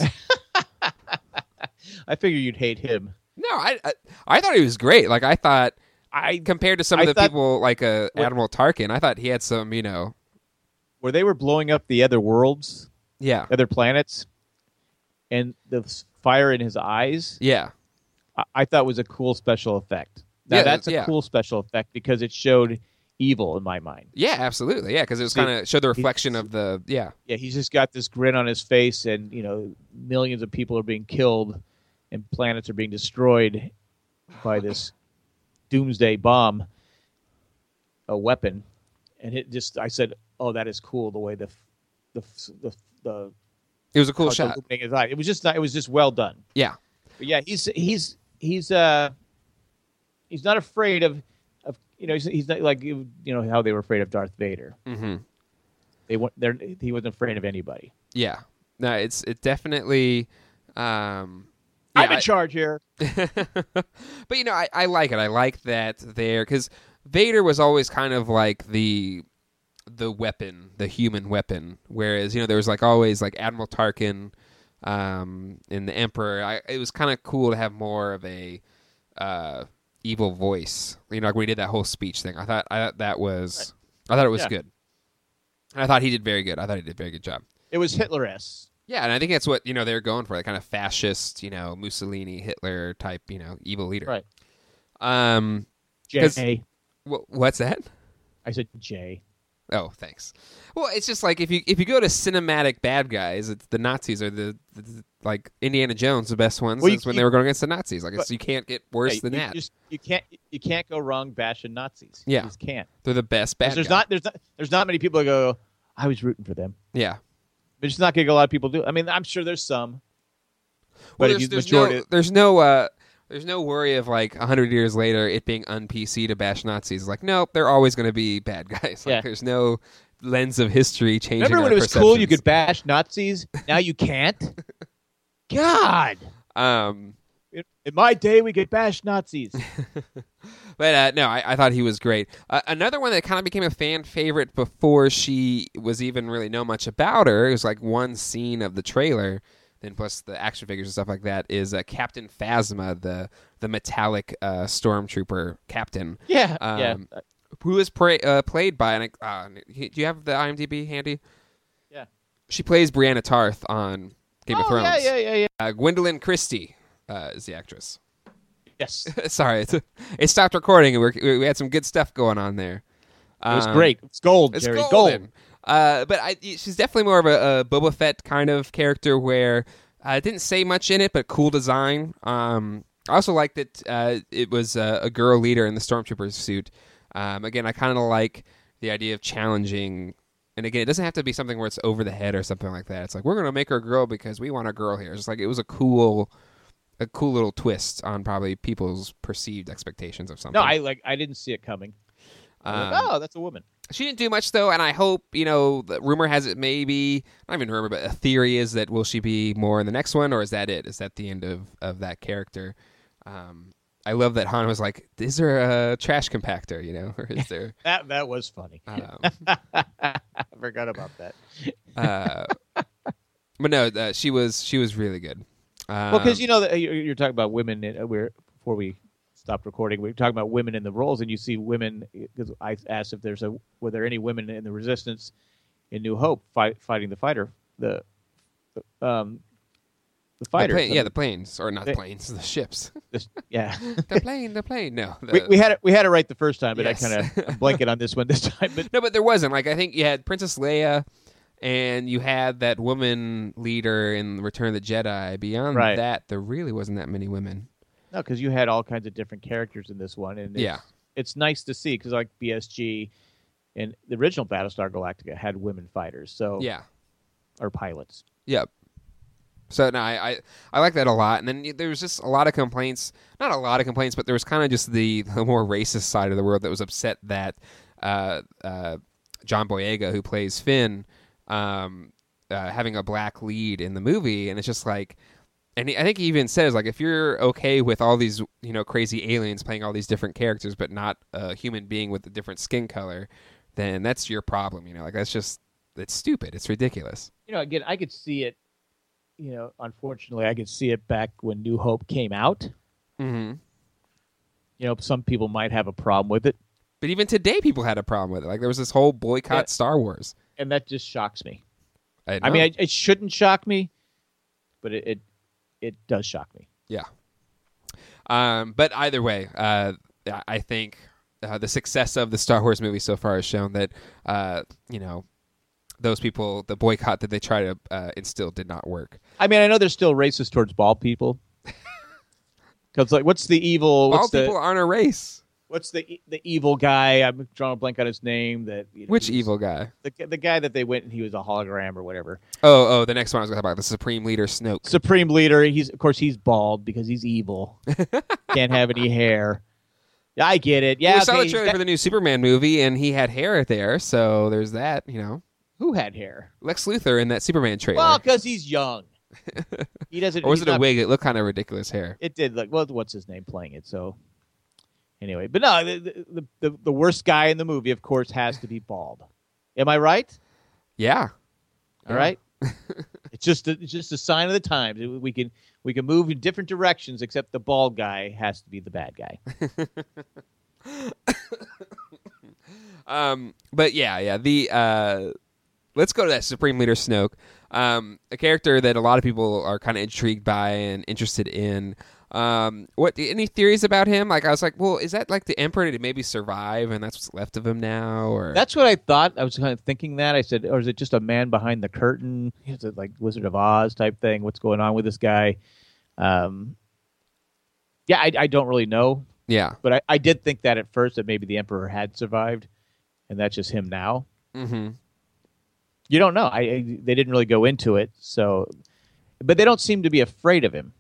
I figure you'd hate him. No, I, I I thought he was great. Like I thought, I compared to some I of the thought- people like uh, What- Admiral Tarkin, I thought he had some, you know, where they were blowing up the other worlds, yeah, other planets, and the s- fire in his eyes. yeah, I, I thought was a cool special effect. Now Yeah, that's a yeah. cool special effect because it showed evil in my mind. yeah, absolutely, yeah, because it was See, kind of showed the reflection of the yeah, Yeah, he's just got this grin on his face, and you know, millions of people are being killed, and planets are being destroyed by this doomsday bomb, a weapon, and it just. I said, "Oh, that is cool." The way the, f- the, f- the, the it was a cool how it's shot. illuminating his eye. It was just. It was just well done. Yeah, But yeah, he's he's he's uh he's not afraid of of you know he's, he's not like you know how they were afraid of Darth Vader. mm-hmm. They weren't there. He wasn't afraid of anybody. yeah. No, it's it definitely. Um, I'm yeah, in charge here. but you know, I, I like it. I like that there because Vader was always kind of like the the weapon, the human weapon. Whereas you know there was like always like Admiral Tarkin, um, and the Emperor. I, it was kind of cool to have more of a uh, evil voice. You know, like when he did that whole speech thing. I thought I thought that was I thought it was Yeah. good. And I thought he did very good. I thought he did a very good job. It was Hitler-esque. Yeah, and I think that's what you know they're going for, that kind of fascist, you know, Mussolini, Hitler type, you know, evil leader. Right. Um, 'Cause- Jay. wh- what's that? I said Jay. Oh, thanks. Well, it's just like if you if you go to cinematic bad guys, it's the Nazis are the, the, the- like Indiana Jones, the best ones. Well, you- is when you- they were going against the Nazis. Like it's, But- you can't get worse Hey, than you that. Just, you can't you can't go wrong bashing Nazis. Yeah. You just can't. They're the best bad. There's guy. not there's not there's not many people that go. I was rooting for them. Yeah. But it's not going to get a lot of people do. I mean, I'm sure there's some. Well, But if there's, you there's majority, no there's no uh, there's no worry of like a hundred years later it being un P C to bash Nazis. Like, nope, they're always going to be bad guys. Like, Yeah. there's no lens of history changing. remember our when it was cool you perceptions. could bash Nazis? Now you can't. God. Um, In, in my day, we could bash Nazis. but uh, no, I, I thought he was great. Uh, another one that kind of became a fan favorite before she was even really know much about her. It was like one scene of the trailer, then plus the action figures and stuff like that. Is uh, Captain Phasma, the the metallic uh, stormtrooper captain, Yeah, um, yeah. who is pra- uh, played by. An, uh, do you have the IMDb handy? Yeah. She plays Brianna Tarth on Game oh, of Thrones. yeah, yeah, yeah, yeah. Uh, Gwendolyn Christie uh, is the actress. Yes. Sorry, it's, it stopped recording, and we're, we had some good stuff going on there. It was Um, great. It's gold, It's Jerry. golden. Gold. Uh, but I, she's definitely more of a, a Boba Fett kind of character where uh, it didn't say much in it, but cool design. Um, I also like that uh, it was uh, a girl leader in the Stormtrooper suit. Um, again, I kind of like the idea of challenging. And again, it doesn't have to be something where it's over the head or something like that. It's like, we're going to make her a girl because we want a girl here. It's just like, it was a cool, a cool little twist on probably people's perceived expectations of something. No, I like. I didn't see it coming. I was like, Um, oh, that's a woman. she didn't do much though, and I hope, you know, the rumor has it maybe, not even rumor, but a theory is that will she be more in the next one, or is that it? Is that the end of, of that character? Um, I love that Han was like, is there a trash compactor, you know, or is there... that that was funny. Um, I forgot about that. uh, but no, uh, she was she was really good. Um, Well, because you know that you're you're talking about women. In, uh, we're before we stopped recording, we were talking about women in the roles, and you see women. Because I asked if there's a were there any women in the Resistance in New Hope fight, fighting the fighter the um the the fighters. plane, I yeah, mean, the planes, or not they- planes, the ships. this- yeah. the plane, the plane. No, the, we, we had it. We had it right the first time, but Yes. I kind of I'm blanking on this one this time. But no, but there wasn't. Like I think you had Princess Leia, and you had that woman leader in Return of the Jedi. Beyond Right. that, there really wasn't that many women. no, because you had all kinds of different characters in this one, and it's, Yeah. it's nice to see because like B S G and the original Battlestar Galactica had women fighters, so Yeah. or pilots. Yep. So no, I, I I like that a lot. And then y- there was just a lot of complaints. Not a lot of complaints, but there was kind of just the, the more racist side of the world that was upset that uh, uh, John Boyega, who plays Finn, um, uh, having a black lead in the movie, and it's just like, and he, I think he even says like, if you're okay with all these you know crazy aliens playing all these different characters, but not a human being with a different skin color, then that's your problem. You know, like that's just it's stupid. It's ridiculous. You know, again, I could see it. You know, unfortunately, I could see it back when New Hope came out. Mm-hmm. You know, some people might have a problem with it, But even today, people had a problem with it. Like there was this whole boycott Yeah. Star Wars. and that just shocks me. I, I mean, it, it shouldn't shock me, but it it, it does shock me. yeah. Um, but either way, uh, I think uh, the success of the Star Wars movie so far has shown that uh, you know those people, the boycott that they try to uh, instill, did not work. I mean, I know they're still racist towards bald people. Because like, what's the evil? All What's the people aren't a race. what's the the evil guy? I'm drawing a blank on his name. That you know, Which he was- evil guy? The the guy that they went and he was a hologram or whatever. Oh, oh, the next one I was going to talk about, the Supreme Leader Snoke. Supreme leader. He's of course he's bald because he's evil. Can't have any hair. Yeah, I get it. Yeah, we saw okay, the he's trailer got- for the new Superman movie, and he had hair there, so there's that. You know, who had hair? Lex Luthor in that Superman trailer. Well, because he's young. He doesn't. or was he's it a not- wig? It looked kind of ridiculous hair. It did look. Well, what's his name playing it? So anyway, but no, the the, the the worst guy in the movie, of course, has to be bald. Am I right? Yeah. All right. It's just a, it's just a sign of the times. We can we can move in different directions, except the bald guy has to be the bad guy. Um, but yeah, yeah. The uh, let's go to that Supreme Leader Snoke, um, a character that a lot of people are kind of intrigued by and interested in. Um, what any theories about him? Like I was like, well, is that like the Emperor? Did he maybe survive, and that's what's left of him now? Or That's what I thought. I was kind of thinking that. I said, or is it just a man behind the curtain? Is it like Wizard of Oz type thing? What's going on with this guy? Um, yeah, I, I don't really know. yeah. But I, I did think that at first, that maybe the Emperor had survived, and that's just him now. Mm-hmm. You don't know. I, I they didn't really go into it, so but they don't seem to be afraid of him.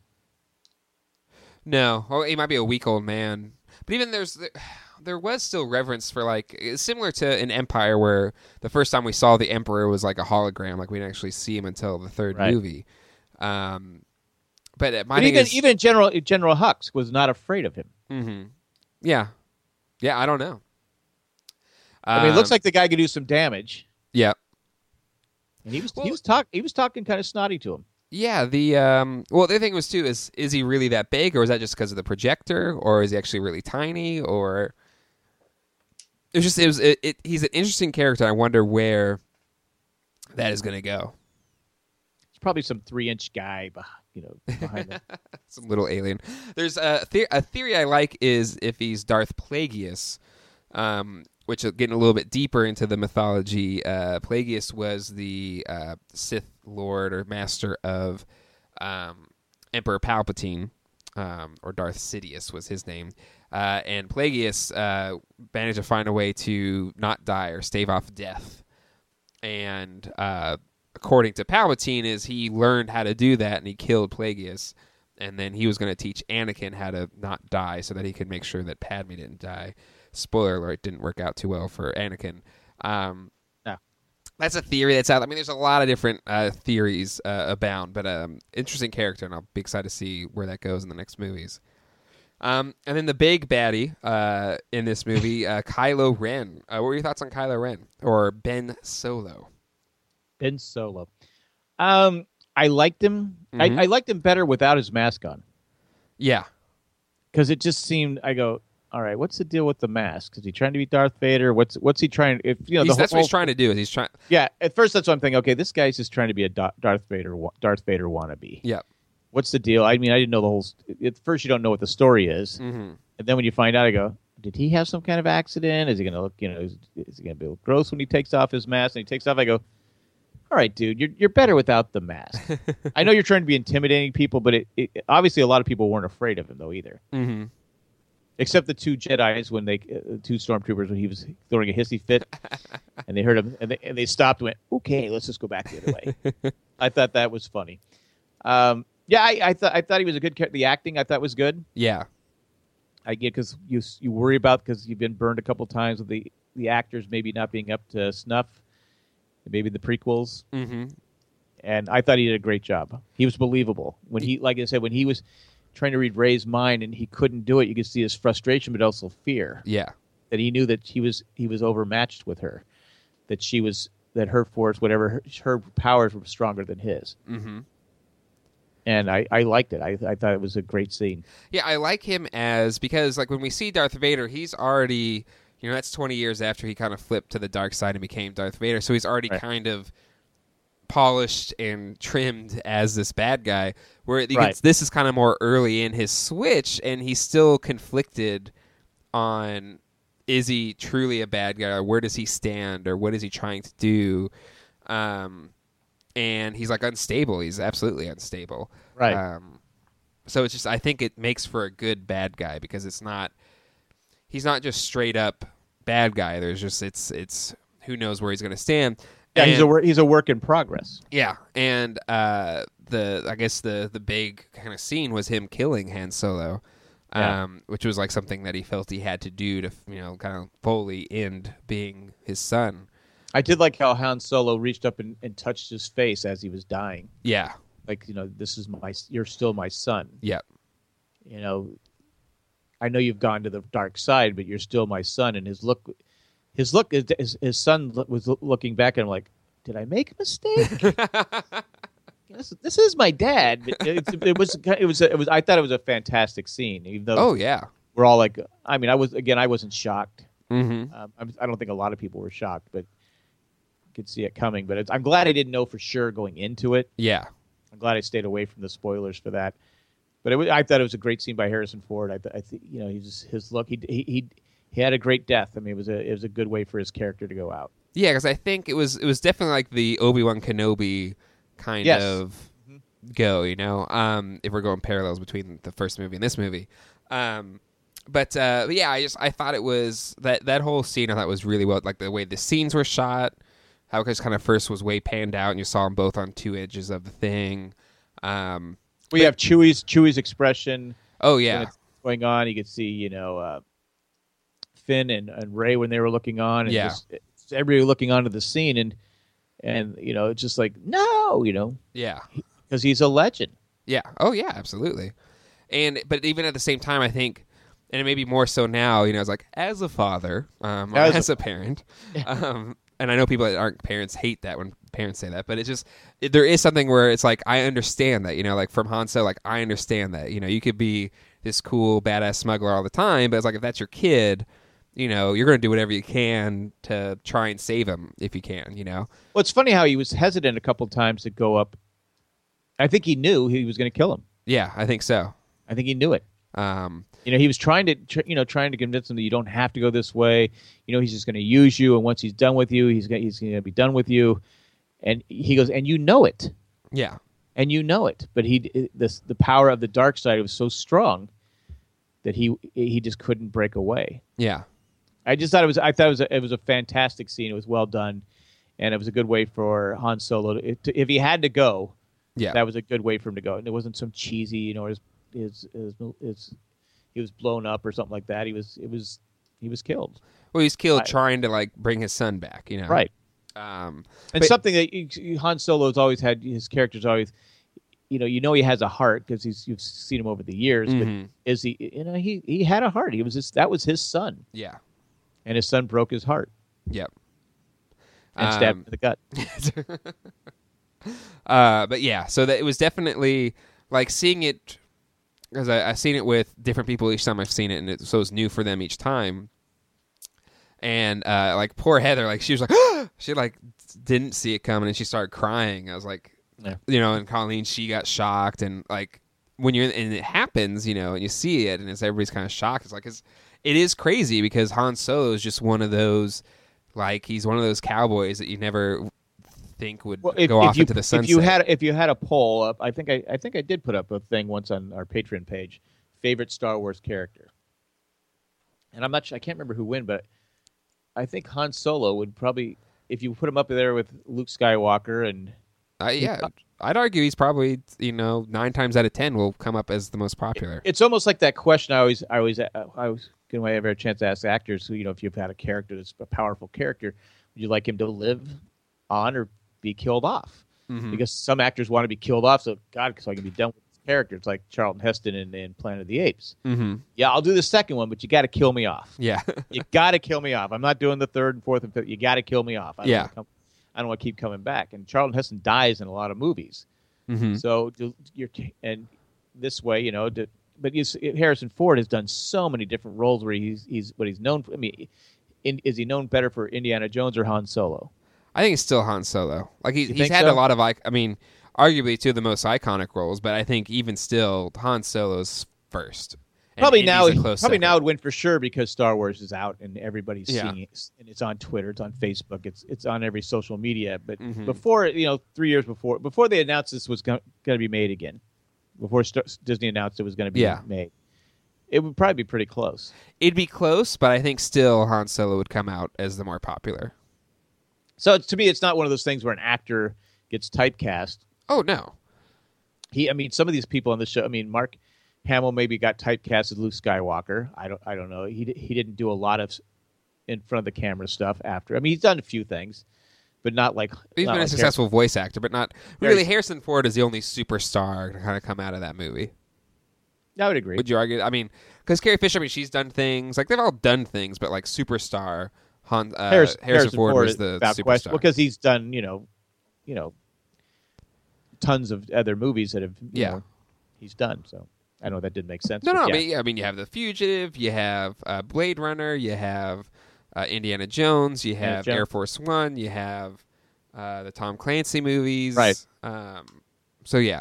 No, well, he might be a weak old man. But even there's there was still reverence for like it's similar to an Empire where the first time we saw the Emperor was like a hologram, like we didn't actually see him until the third Right. movie. Um, but uh, my But thing even is, even General General Hux was not afraid of him. hmm yeah, yeah, I don't know. I mean, it looks Um, like the guy could do some damage, yeah, and he was Well- he was talk he was talking kind of snotty to him. yeah. The um, well, the other thing was too is is he really that big, or is that just because of the projector, or is he actually really tiny, or it was just it was it, it he's an interesting character. I wonder where that is going to go. It's probably some three inch guy, beh- you know, behind him. Some little alien. There's a, the- a theory I like is if he's Darth Plagueis, um, which is getting a little bit deeper into the mythology. Uh, Plagueis was the uh, Sith Lord or Master of um, Emperor Palpatine, um, or Darth Sidious was his name. Uh, and Plagueis uh, managed to find a way to not die or stave off death. And uh, according to Palpatine, is he learned how to do that, and he killed Plagueis, and then he was going to teach Anakin how to not die, so that he could make sure that Padme didn't die. Spoiler alert: didn't work out too well for Anakin. Um, No. That's a theory that's out. I mean, there's a lot of different uh, theories uh, abound, but um, interesting character, and I'll be excited to see where that goes in the next movies. Um, and then the big baddie uh, in this movie, uh, Kylo Ren. Uh, what were your thoughts on Kylo Ren or Ben Solo? Ben Solo. Um, I liked him. Mhm. I, I liked him better without his mask on Yeah, because it just seemed. I go, all right, what's the deal with the mask? Is he trying to be Darth Vader? What's what's he trying? If you know, he's, the that's whole, what he's trying to do. Is he's trying? Yeah, at first that's what I'm thinking. Okay, this guy's just trying to be a Da- Darth Vader, wa- Darth Vader wannabe. Yeah. What's the deal? I mean, I didn't know the whole. St- at first, you don't know what the story is, Mm-hmm. and then when you find out, I go, did he have some kind of accident? Is he gonna look? You know, is, is he gonna be gross when he takes off his mask? And he takes off, I go, all right, dude, you're you're better without the mask. I know you're trying to be intimidating people, but it, it obviously a lot of people weren't afraid of him though either. Mm-hmm. Except the two Jedis when they, uh, two stormtroopers when he was throwing a hissy fit, and they heard him, and they, and they stopped and went, okay, let's just go back the other way. I thought that was funny. Um, yeah, I, I thought I thought he was a good character. The acting I thought was good. Yeah. I get because you you worry about because you've been burned a couple times with the the actors maybe not being up to snuff, maybe the prequels. Mm-hmm. And I thought he did a great job. He was believable when he, like I said, when he was trying to read Rey's mind and he couldn't do it. You could see his frustration, but also fear. Yeah. That he knew that he was he was overmatched with her, that she was that her force, whatever her, her powers were stronger than his. Mm-hmm. And I, I liked it. I I thought it was a great scene. Yeah, I like him as because like when we see Darth Vader, he's already you know that's twenty years after he kind of flipped to the dark side and became Darth Vader, so he's already Right. kind of polished and trimmed as this bad guy. Where you Right. can, this is kind of more early in his switch, and he's still conflicted on is he truly a bad guy, or where does he stand, or what is he trying to do? Um, and he's like unstable. He's absolutely unstable. Right. Um, so it's just I think it makes for a good bad guy because it's not he's not just straight up bad guy. There's just it's it's who knows where he's going to stand. Yeah, and, he's a wor- he's a work in progress. yeah, and uh, the I guess the the big kind of scene was him killing Han Solo, Yeah. um, which was like something that he felt he had to do to you know kind of fully end being his son. I did like how Han Solo reached up and, and touched his face as he was dying. Yeah, Like, you know, this is my you're still my son. yeah, You know, I know you've gone to the dark side, but you're still my son. And his look, his look, his, his son was looking back at him like, did I make a mistake? this, this is my dad. But it, it was, it was, it was. I thought it was a fantastic scene. Even though oh yeah, we're all like, I mean, I was again, I wasn't shocked. mm-hmm. Um, I'm, I don't think a lot of people were shocked, but could see it coming. But it's, I'm glad I didn't know for sure going into it. yeah, I'm glad I stayed away from the spoilers for that. But it was, I thought it was a great scene by Harrison Ford. I, th- I think you know he just, his look. He, he he he had a great death. I mean, it was a it was a good way for his character to go out. yeah. Because I think it was it was definitely like the Obi-Wan Kenobi kind Yes. of go. You know, um, if we're going parallels between the first movie and this movie. Um, But, uh, but yeah, I just I thought it was that that whole scene I thought was really well, like the way the scenes were shot, how it just kind of first was way panned out, and you saw them both on two edges of the thing. Um, We have Chewie's Chewie's expression. oh when yeah, it's going on. You could see you know uh, Finn and, and Ray when they were looking on, and Yeah. just, it's everybody looking onto the scene, and and you know it's just like no, you know, yeah, because he's a legend. yeah. Oh yeah, absolutely. And but even at the same time, I think, and it may be more so now. You know, it's like as a father, um, or As as, a- a parent, um, and I know people that aren't parents hate that when parents say that, but it's just it, there is something where it's like I understand that. You know, like from Han Solo, like I understand that. You know, you could be this cool badass smuggler all the time, but it's like if that's your kid, you know, you're going to do whatever you can to try and save him if you can. You know. Well, it's funny how he was hesitant a couple times to go up. I think he knew he was going to kill him. Yeah, I think so. I think he knew it. Um, You know, he was trying to, tr- you know, trying to convince him that you don't have to go this way. You know, he's just going to use you, and once he's done with you, he's gonna, he's going to be done with you. And he goes, and you know it, yeah, and you know it. But he, this, the power of the dark side was so strong that he he just couldn't break away. yeah, I just thought it was, I thought it was, a, it was a fantastic scene. It was well done, and it was a good way for Han Solo to, to if he had to go, yeah. that was a good way for him to go. And it wasn't some cheesy, you know, his his his, his he was blown up or something like that. He was it was he was killed. Well, he's killed I, trying to like bring his son back, you know. Right. Um, and but, something that you, Han Solo's always had, his character's always, you know, you know he has a heart because he's you've seen him over the years. mm-hmm. But is he? You know, he he had a heart. He was his, that was his son. Yeah. And his son broke his heart. Yep. And stabbed um, him in the gut. uh, but yeah, so that it was definitely like seeing it because I've seen it with different people each time I've seen it, and it, so it's new for them each time. And uh, like poor Heather, like she was like she like didn't see it coming, and she started crying. I was like, yeah. you know, and Colleen, she got shocked, and like when you're and it happens, you know, and you see it, and it's everybody's kind of shocked. It's like it's, it is crazy because Han Solo is just one of those, like he's one of those cowboys that you never think would well, if, go if off you, into the sunset. If you had if you had a poll up, I think I I think I did put up a thing once on our Patreon page, favorite Star Wars character, and I'm not sure, I can't remember who won, but I think Han Solo would probably, if you put him up there with Luke Skywalker and uh, yeah, I'd argue he's probably, you know, nine times out of ten will come up as the most popular. It's almost like that question I always, I always, I always, when I ever had a chance to ask actors, who, you know, if you've had a character that's a powerful character, would you like him to live on or be killed off? Mm-hmm. Because some actors want to be killed off, so God, so I can be done with this character. It's like Charlton Heston in, in Planet of the Apes. Mm-hmm. Yeah, I'll do the second one, but you got to kill me off. Yeah, you got to kill me off. I'm not doing the third and fourth and fifth. You got to kill me off. I don't yeah. wanna come, I don't want to keep coming back. And Charlton Heston dies in a lot of movies. Mm-hmm. So you're and this way, you know. To, but you, Harrison Ford has done so many different roles where he's he's what he's known for. I mean, in, is he known better for Indiana Jones or Han Solo? I think it's still Han Solo. Like he's You he's think had so? a lot of like, I mean, arguably two of the most iconic roles, but I think even still Han Solo's first. And Probably Indy's now, a close probably second. now it would win for sure because Star Wars is out and everybody's Yeah. seeing it, and it's on Twitter, it's on Facebook, it's it's on every social media. But Mhm. before, you know, three years before, before they announced this was going to be made again, before Star- Disney announced it was going to be Yeah. made, it would probably be pretty close. It'd be close, but I think still Han Solo would come out as the more popular. So it's, to me, it's not one of those things where an actor gets typecast. Oh no, He, I mean, some of these people on the show. I mean, Mark Hamill maybe got typecast as Luke Skywalker. I don't, I don't know. He he didn't do a lot of in front of the camera stuff after. I mean, he's done a few things, but not like he's not been a like successful voice actor, but not Very- really. Harrison Ford is the only superstar to kind of come out of that movie. Harrison. I would agree. Would you argue? I mean, because Carrie Fisher, I mean, she's done things like they've all done things, but like superstar, Han, uh, Harrison, Harrison, Ford, was is the without superstar. question, because he's done, you know, you know, tons of other movies that have, you Yeah. know, he's done. So I know that didn't make sense. No, but no. yeah. I mean, yeah, I mean, you have The Fugitive, you have uh, Blade Runner, you have uh, Indiana Jones, you Indiana have Jones. Air Force One, you have uh, the Tom Clancy movies, Right. Um, so yeah,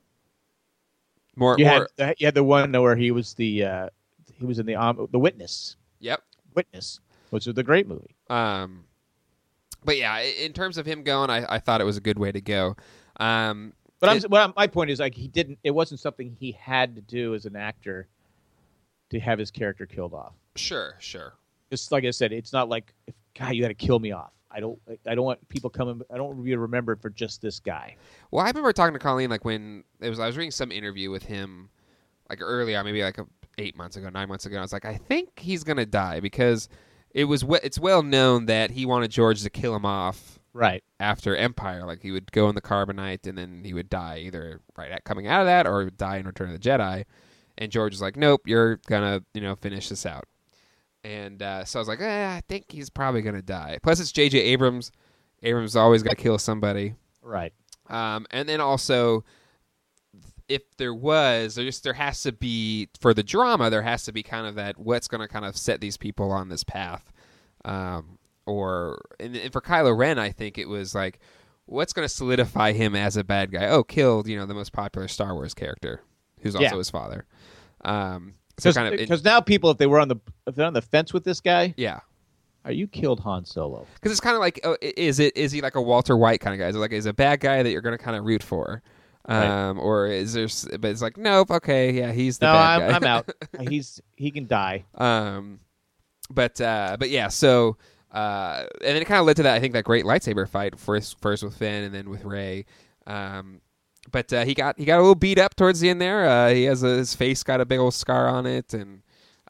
more, you more. had you had the one where he was the uh, he was in the um, the Witness. Yep. Witness, which was a great movie. Um, but yeah, i- in terms of him going, I, I thought it was a good way to go. Um, But I'm, it- what I'm, my point is, like, he didn't. It wasn't something he had to do as an actor to have his character killed off. sure, sure. Just like I said, it's not like, if, God, you got to kill me off. I don't. I don't want people coming. I don't want to be remembered for just this guy. Well, I remember talking to Colleen like when it was I was reading some interview with him like earlier, maybe like a, eight months ago, nine months ago. I was like, I think he's gonna die because it was we- it's well known that he wanted George to kill him off Right. after Empire. Like he would go in the carbonite and then he would die either right at coming out of that or he would die in Return of the Jedi. And George was like, nope, you're gonna you know finish this out. And uh, so I was like, eh, I think he's probably gonna die. Plus, it's J J Abrams. Abrams always got to kill somebody. Right. Um, and then also, if there was, there just there has to be for the drama. There has to be kind of that what's going to kind of set these people on this path. Um, or and, and for Kylo Ren, I think it was like what's going to solidify him as a bad guy. Oh, killed you know the most popular Star Wars character, who's also Yeah. his father. Um, so Because kind of it- now people, if they were on the if they're on the fence with this guy, yeah. are you killed Han Solo? Because it's kind of like, oh, i- is it is he like a Walter White kind of guy? Is it like is it a bad guy that you're going to kind of root for, um, Right. or is there? s- But it's like, nope, okay, yeah, he's the No, bad I'm, guy. I'm out. He's he can die. um, but uh, but yeah, so uh, and then it kind of led to that. I think that great lightsaber fight first first with Finn and then with Rey. Um, but uh, he got he got a little beat up towards the end there. Uh, he has a, his face got a big old scar on it, and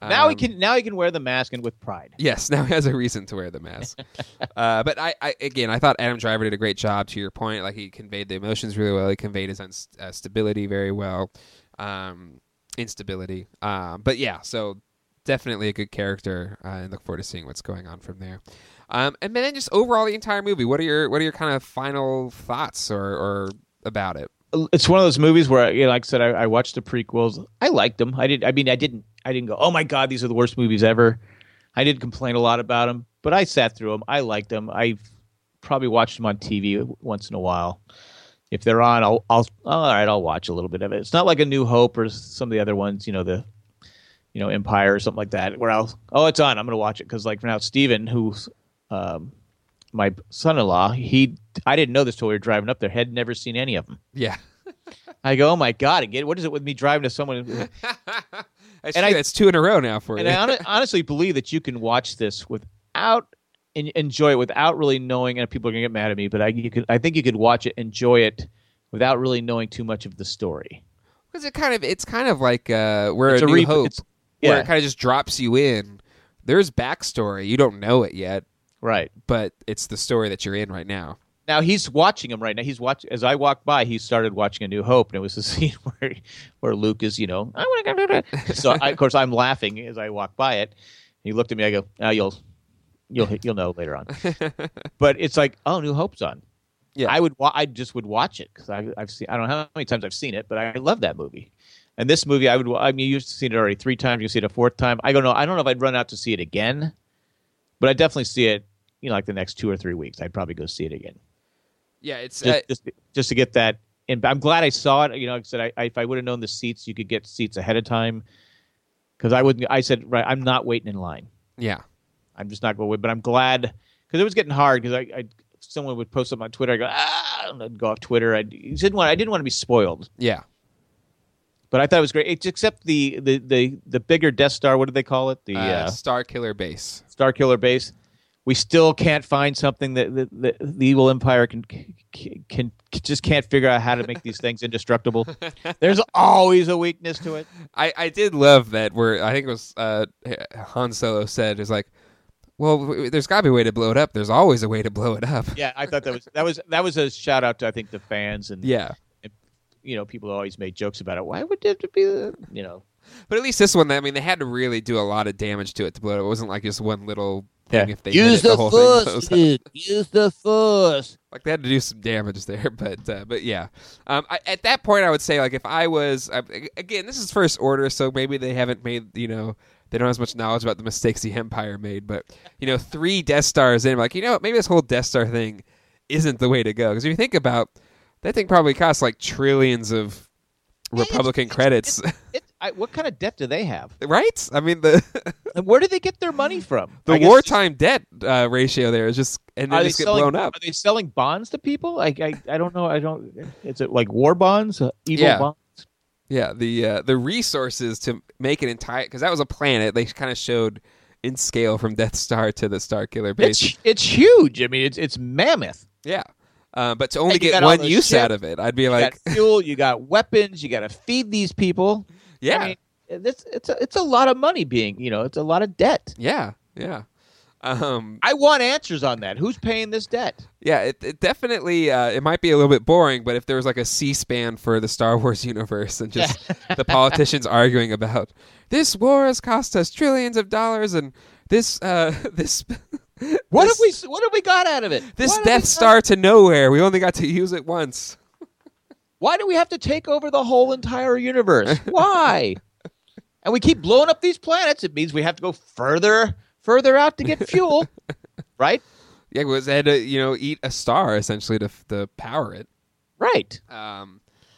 Now he Um, can now he can wear the mask and with pride. Yes, now he has a reason to wear the mask. uh, but I, I, again, I thought Adam Driver did a great job. To your point, like he conveyed the emotions really well. He conveyed his unst- uh, stability very well, um, instability. Um, but yeah, so definitely a good character, uh, and look forward to seeing what's going on from there. Um, and then just overall, the entire movie. What are your what are your kind of final thoughts or, or about it? It's one of those movies where, you know, like I said, I, I watched the prequels. I liked them. I did. I mean, I didn't. I didn't go, oh my god, these are the worst movies ever. I did complain a lot about them, but I sat through them. I liked them. I've probably watched them on T V once in a while. If they're on, I'll, I'll, all right, I'll watch a little bit of it. It's not like A New Hope or some of the other ones, you know, the, you know, Empire or something like that, where I'll, oh, it's on, I'm going to watch it. Because like for now, Steven, who's um, my son-in-law, he, I didn't know this till we were driving up there, had never seen any of them. Yeah. I go, oh my god, again, what is it with me driving to someone? That's And true. I- That's two in a row now for And you. I hon- honestly believe that you can watch this without en- enjoy it without really knowing. And people are gonna get mad at me, but I you could. I think you could watch it, enjoy it, without really knowing too much of the story. Because it kind of it's kind of like uh, where It's a a New re- Hope, it's- where yeah. it kind of just drops you in. There's backstory. You don't know it yet, Right but it's the story that you're in right now. now, he's watching him right now. He's watching as I walked by. He started watching A New Hope, and it was the scene where where Luke is, you know, I want to go. So I, of course I'm laughing as I walk by it. He looked at me. I go, oh, you'll you'll you'll know later on. But it's like, oh, New Hope's on. Yeah. I would. Wa- I just would watch it because I've seen. I don't know how many times I've seen it, but I love that movie. And this movie, I would. I mean, you've seen it already three times. You see it a fourth time. I don't know. I don't know if I'd run out to see it again, but I definitely see it. You know, like the next two or three weeks, I'd probably go see it again. Yeah, it's Just, uh, just, just to get that. And I'm glad I saw it. You know, like I said, I, I, if I would have known the seats, you could get seats ahead of time. Because I wouldn't. I said, right, I'm not waiting in line. yeah. I'm just not going to wait. But I'm glad because it was getting hard. Because I, I, someone would post something on Twitter. I go, ah, and I'd go off Twitter. I didn't want. I didn't want to be spoiled. Yeah. But I thought it was great. It's, except the, the, the, the bigger Death Star. What do they call it? The Uh, uh, Star Killer Base. Star Killer Base. We still can't find something that, that, that the evil empire can, can can just can't figure out how to make these things indestructible. There's always a weakness to it. I, I did love that where I think it was uh, Han Solo said is like, well, w- there's got to be a way to blow it up. There's always a way to blow it up. Yeah, I thought that was that was that was a shout out to I think the fans and Yeah. you know people always made jokes about it. Why would it be the you know But at least this one, I mean, they had to really do a lot of damage to it to blow it up. It wasn't like just one little thing. If they use hit it, the, the whole force, thing blows up. dude. Use the force. Like they had to do some damage there, but uh, but yeah. Um, I, at that point, I would say like if I was I, again, this is First Order, so maybe they haven't made you know they don't have as much knowledge about the mistakes the Empire made, but you know three Death Stars in, like you know what, maybe this whole Death Star thing isn't the way to go because if you think about that thing, probably costs like trillions of Republican It's- credits, It's, it's, I, what kind of debt do they have? right? I mean the And where do they get their money from? the I guess wartime debt uh, ratio there is just and Are they they just get selling? blown up. Are they selling bonds to people? I, I, I don't know. I don't. Is it like war bonds? Uh, evil Yeah. bonds? Yeah, the uh, the resources to make an entire because that was a planet they kind of showed in scale from Death Star to the Star Killer base. It's it's huge. I mean, it's it's mammoth. Yeah, uh, but to only And you get got all one those use ships, out of it, I'd be You like, got fuel. You got weapons. You got to feed these people. yeah, I mean, it's it's a, it's a lot of money being. You know, it's a lot of debt. yeah, yeah, um, I want answers on that. Who's paying this debt? yeah. It, it definitely uh, it might be a little bit boring, but if there was like a C-SPAN for the Star Wars universe and just the politicians arguing about this war has cost us trillions of dollars and this uh, this. What this- have we what have we got out of it? This What have Death we got- Star to nowhere. We only got to use it once. Why do we have to take over the whole entire universe? Why? And we keep blowing up these planets. It means we have to go further, further out to get fuel, right? Yeah, because they had to, you know, eat a star essentially to to power it. Right. Um,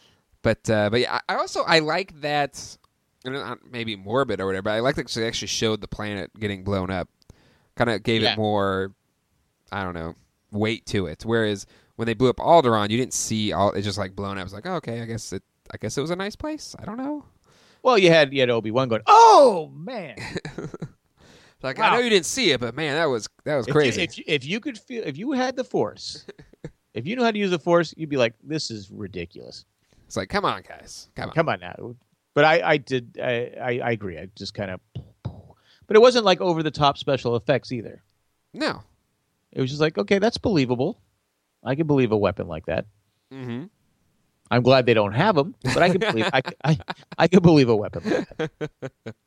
but uh, but yeah, I I also I like that. And not maybe morbid or whatever. But I like that they actually showed the planet getting blown up. Kind of gave Yeah. it more, I don't know, weight to it. Whereas when they blew up Alderaan, you didn't see all. It's just like blown up. It's like, oh, okay, I guess it. I guess it was a nice place. I don't know. Well, you had you had Obi-Wan going, "Oh man, Like Wow. I know you didn't see it, but man, that was that was if crazy. You, if, you, if you could feel, if you had the Force, if you knew how to use the Force, you'd be like, this is ridiculous. It's like, come on, guys, come on. Come on now." But I, I did, I, I, I agree. I just kind of, but it wasn't like over the top special effects either. No. It was just like, okay, that's believable. I can believe a weapon like that. Mm-hmm. I'm glad they don't have them, but I can believe I, I, I can believe a weapon like that.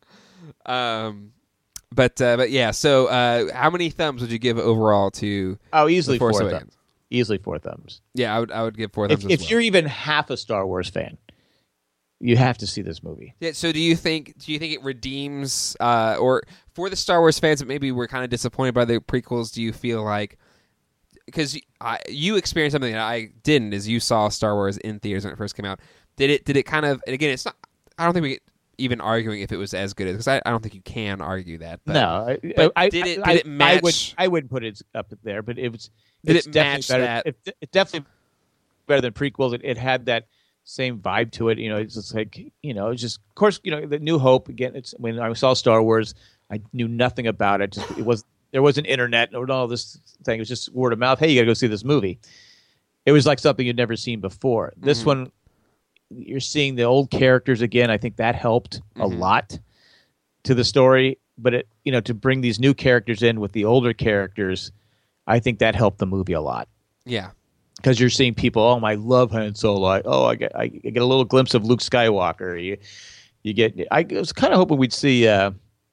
um, but uh, but yeah. So uh, how many thumbs would you give overall to? Oh, easily The Force four Awakens? thumbs. Easily four thumbs. Yeah, I would I would give four thumbs. If, as if well. you're even half a Star Wars fan, you have to see this movie. Yeah, so do you think do you think it redeems uh, or for the Star Wars fans that maybe were kind of disappointed by the prequels? Do you feel like because you experienced something that I didn't, is you saw Star Wars in theaters when it first came out? Did it did it kind of and again it's not I don't think we even arguing if it was as good as because I, I don't think you can argue that. But, no, I, but I, did it I, did it I, match? I would I wouldn't put it up there, but it was. Did it's it definitely match better. that? It, it's definitely better than prequels. It, it had that same vibe to it. You know, it's just like you know, it's just of course you know the New Hope again. It's when I saw Star Wars, I knew nothing about it. Just it was there wasn't internet or all this thing. It was just word of mouth. Hey, you got to go see this movie. It was like something you'd never seen before. This Mm-hmm. one, you're seeing the old characters again. I think that helped a Mhm. lot to the story. But it, you know, to bring these new characters in with the older characters, I think that helped the movie a lot. Yeah. Because you're seeing people, oh, I love Han Solo. I, oh, I get, I get a little glimpse of Luke Skywalker. You, you get. I was kind of hoping we'd see uh,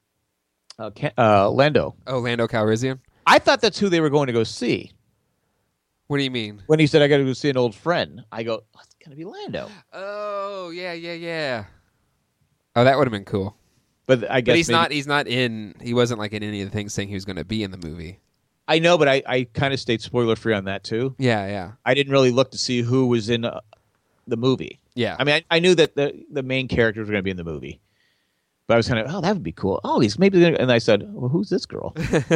uh, uh, Lando. Oh, Lando Calrissian. I thought that's who they were going to go see. What do you mean? When he said, "I got to go see an old friend," I go, oh, "It's going to be Lando." Oh yeah yeah yeah. Oh, that would have been cool. But I guess But he's maybe, not. He's not in. He wasn't like in any of the things saying he was going to be in the movie. I know, but I, I kind of stayed spoiler free on that too. Yeah, yeah, I didn't really look to see who was in uh, the movie. yeah. I mean, I, I knew that the the main characters were going to be in the movie, but I was kind of, oh, that would be cool. Oh, he's maybe, gonna, and I said, well, who's this girl?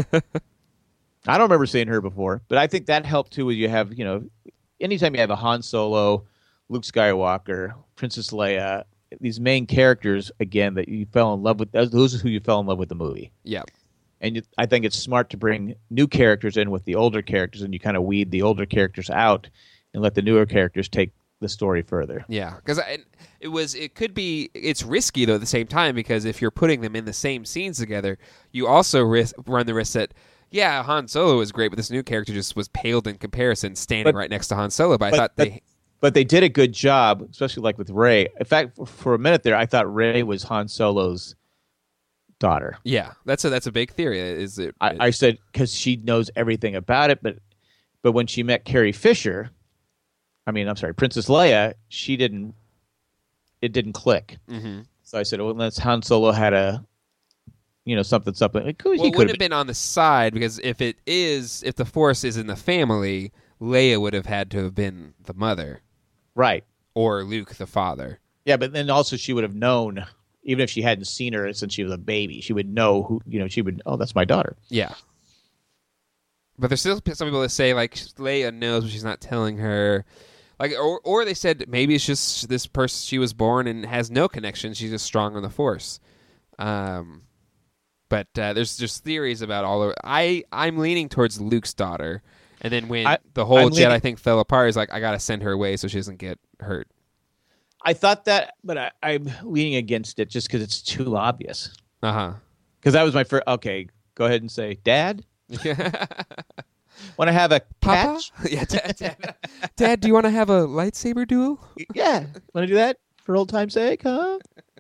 I don't remember seeing her before, but I think that helped too. Is you have, you know, anytime you have a Han Solo, Luke Skywalker, Princess Leia, these main characters again that you fell in love with. Those are who you fell in love with the movie. yeah. And you, I think it's smart to bring new characters in with the older characters, and you kind of weed the older characters out and let the newer characters take the story further. Yeah, because it was. It could be. It's risky though at the same time because if you're putting them in the same scenes together, you also risk, run the risk that yeah, Han Solo was great, but this new character just was paled in comparison, standing But- right next to Han Solo. But, I but- thought but- they. But they did a good job, especially like with Rey. In fact, for, for a minute there, I thought Rey was Han Solo's daughter. Yeah, that's a that's a big theory. Is it? I, I said because she knows everything about it, but but when she met Carrie Fisher, I mean, I'm sorry, Princess Leia, she didn't. It didn't click. Mhm. So I said, well, unless Han Solo had a, you know, something, something. It could, Well, he it could would have have been on the side because if it is, if the Force is in the family, Leia would have had to have been the mother, right. or Luke the father. Yeah, but then also she would have known, even if she hadn't seen her since she was a baby, she would know who. You know, she would. Oh, that's my daughter. Yeah. But there's still some people that say like Leia knows, but she's not telling her. Like, or or they said maybe it's just this person she was born and has no connection. She's just strong on the Force. Um, but uh, there's just theories about all of. I I'm leaning towards Luke's daughter, and then when I- the whole I'm Jedi leaning- thing fell apart, he's like, I gotta send her away so she doesn't get hurt. I thought that, but I, I'm leaning against it just because it's too obvious. Uh huh. Because that was my first. Okay, go ahead and say, Dad, want to have a Papa? catch? Yeah, Dad, Dad, Dad, do you want to have a lightsaber duel? Yeah, want to do that for old time's sake, huh?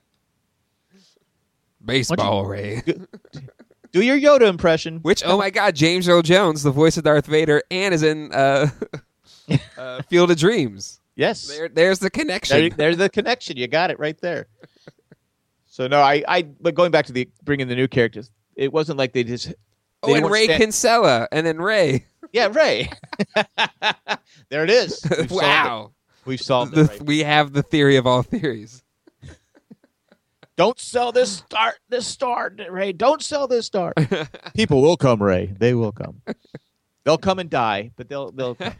Baseball, Ray. Do your Yoda impression. Which, oh my God, James Earl Jones, the voice of Darth Vader, and is in uh, uh, Field of Dreams. Yes, There, there's the connection. there, there's the connection. You got it right there. So no, I, I, but going back to the bringing the new characters, it wasn't like they just. They oh, and weren't Ray stand- Kinsella, and then Ray. Yeah, Ray. There it is. We've solved it. Wow. We've solved The, it. Right. we have the theory of all theories. Don't sell this star, this star, Ray. Don't sell this star. People will come, Ray. They will come. They'll come and die, but they'll they'll. Come.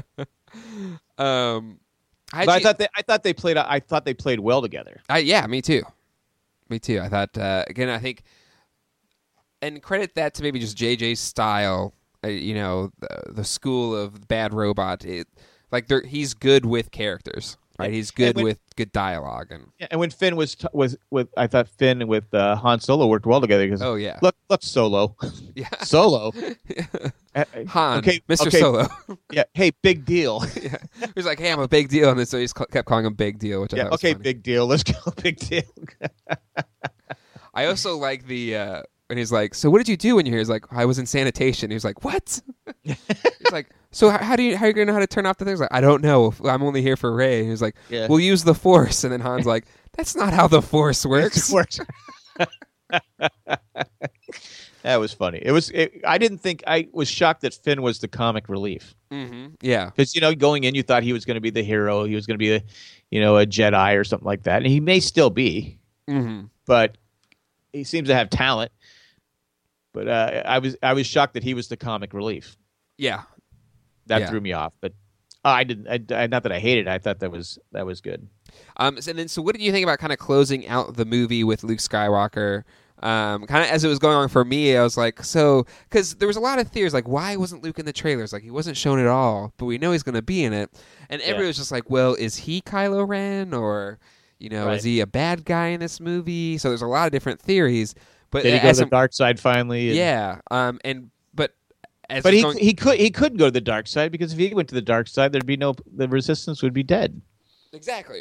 Um, But I thought they I thought they played I thought they played well together. I, yeah, me too. Me too. I thought uh, again. I think, and credit that to maybe just J J's style. Uh, you know, the, the school of Bad Robot. It, like they're, he's good with characters. Right, he's good when, with good dialogue and yeah, and when Finn was t- was with, I thought Finn with uh, Han Solo worked well together because oh yeah, look, look, Solo, yeah, Solo, Han, okay, Mister okay. Solo. Yeah, hey, big deal. Yeah. He's like, hey, I'm a big deal, and then so he just kept calling him Big Deal, which I yeah, thought was okay, funny. big deal. Let's go, big deal. I also like the uh, when he's like, so what did you do when you're here? He's like, I was in sanitation. He was like, what? He's like, so how, how do you how are you gonna know how to turn off the things? Like, I don't know. I'm only here for Rey. He was like, Yeah. we'll use the Force, and then Han's like, that's not how the Force works. Works. That was funny. It was. It, I didn't think. I was shocked that Finn was the comic relief. Mm-hmm. Yeah, Because, you know, going in, you thought he was going to be the hero. He was going to be, a, you know, a Jedi or something like that. And he may still be, mm-hmm. but he seems to have talent. But uh, I was I was shocked that he was the comic relief. yeah. That Yeah. threw me off. But uh, I didn't. I, I, not that I hated it. I thought that was that was good. Um, so, and then, so what did you think about kind of closing out the movie with Luke Skywalker? Um, kind of as it was going on for me, I was like, so because there was a lot of theories, like why wasn't Luke in the trailers? Like he wasn't shown at all, but we know he's going to be in it, and Yeah. everybody was just like, well, is he Kylo Ren, or you know, Right. is he a bad guy in this movie? So there's a lot of different theories. But Did he go as to the I'm- dark side finally? And, yeah, um, and but as But it's he going- he could he could go to the dark side because if he went to the dark side, there'd be no the resistance would be dead. Exactly.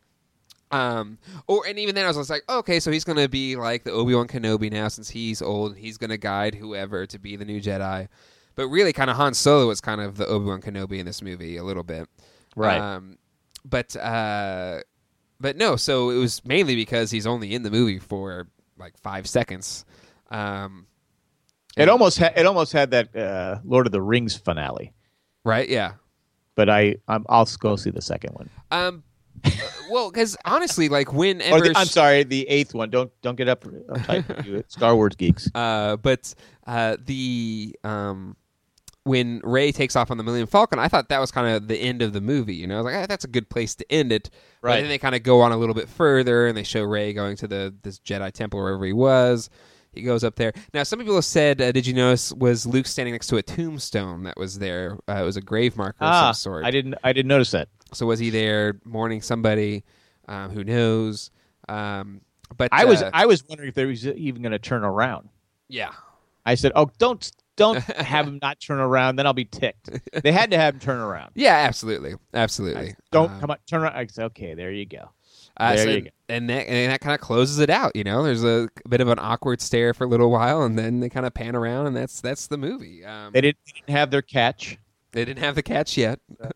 Um, or and even then I was just like, okay, so he's gonna be like the Obi-Wan Kenobi now since he's old. He's gonna guide whoever to be the new Jedi. But really, kind of Han Solo was kind of the Obi-Wan Kenobi in this movie a little bit, Right. Um, but uh, but no, so it was mainly because he's only in the movie for like five seconds. Um, It almost ha- it almost had that uh, Lord of the Rings finale, right? Yeah. but I I'm, I'll go see the second one. Um, uh, well, because honestly, like Or whenever the, I'm sorry, the eighth one. Don't don't get up uptight, you Star Wars geeks. Uh, but uh, the um, when Rey takes off on the Millennium Falcon, I thought that was kind of the end of the movie. You know, I was like, ah, that's a good place to end it. But Right. then they kind of go on a little bit further, and they show Rey going to the this Jedi temple wherever he was. He goes up there. Now, some people have said, uh, did you notice, was Luke standing next to a tombstone that was there? Uh, it was a grave marker Ah, of some sort. I didn't I didn't notice that. So was he there mourning somebody? Um, who knows? Um, but I was uh, I was wondering if they was even going to turn around. yeah. I said, oh, don't don't have him not turn around, then I'll be ticked. They had to have him turn around. Yeah, absolutely. Absolutely. I- don't Um, come on, turn around. I said, okay, there you go. Uh, There so- you go. And that, and that kind of closes it out. You know, there's a bit of an awkward stare for a little while, and then they kind of pan around, and that's that's the movie. Um, They didn't, they didn't have their catch. they didn't have the catch yet,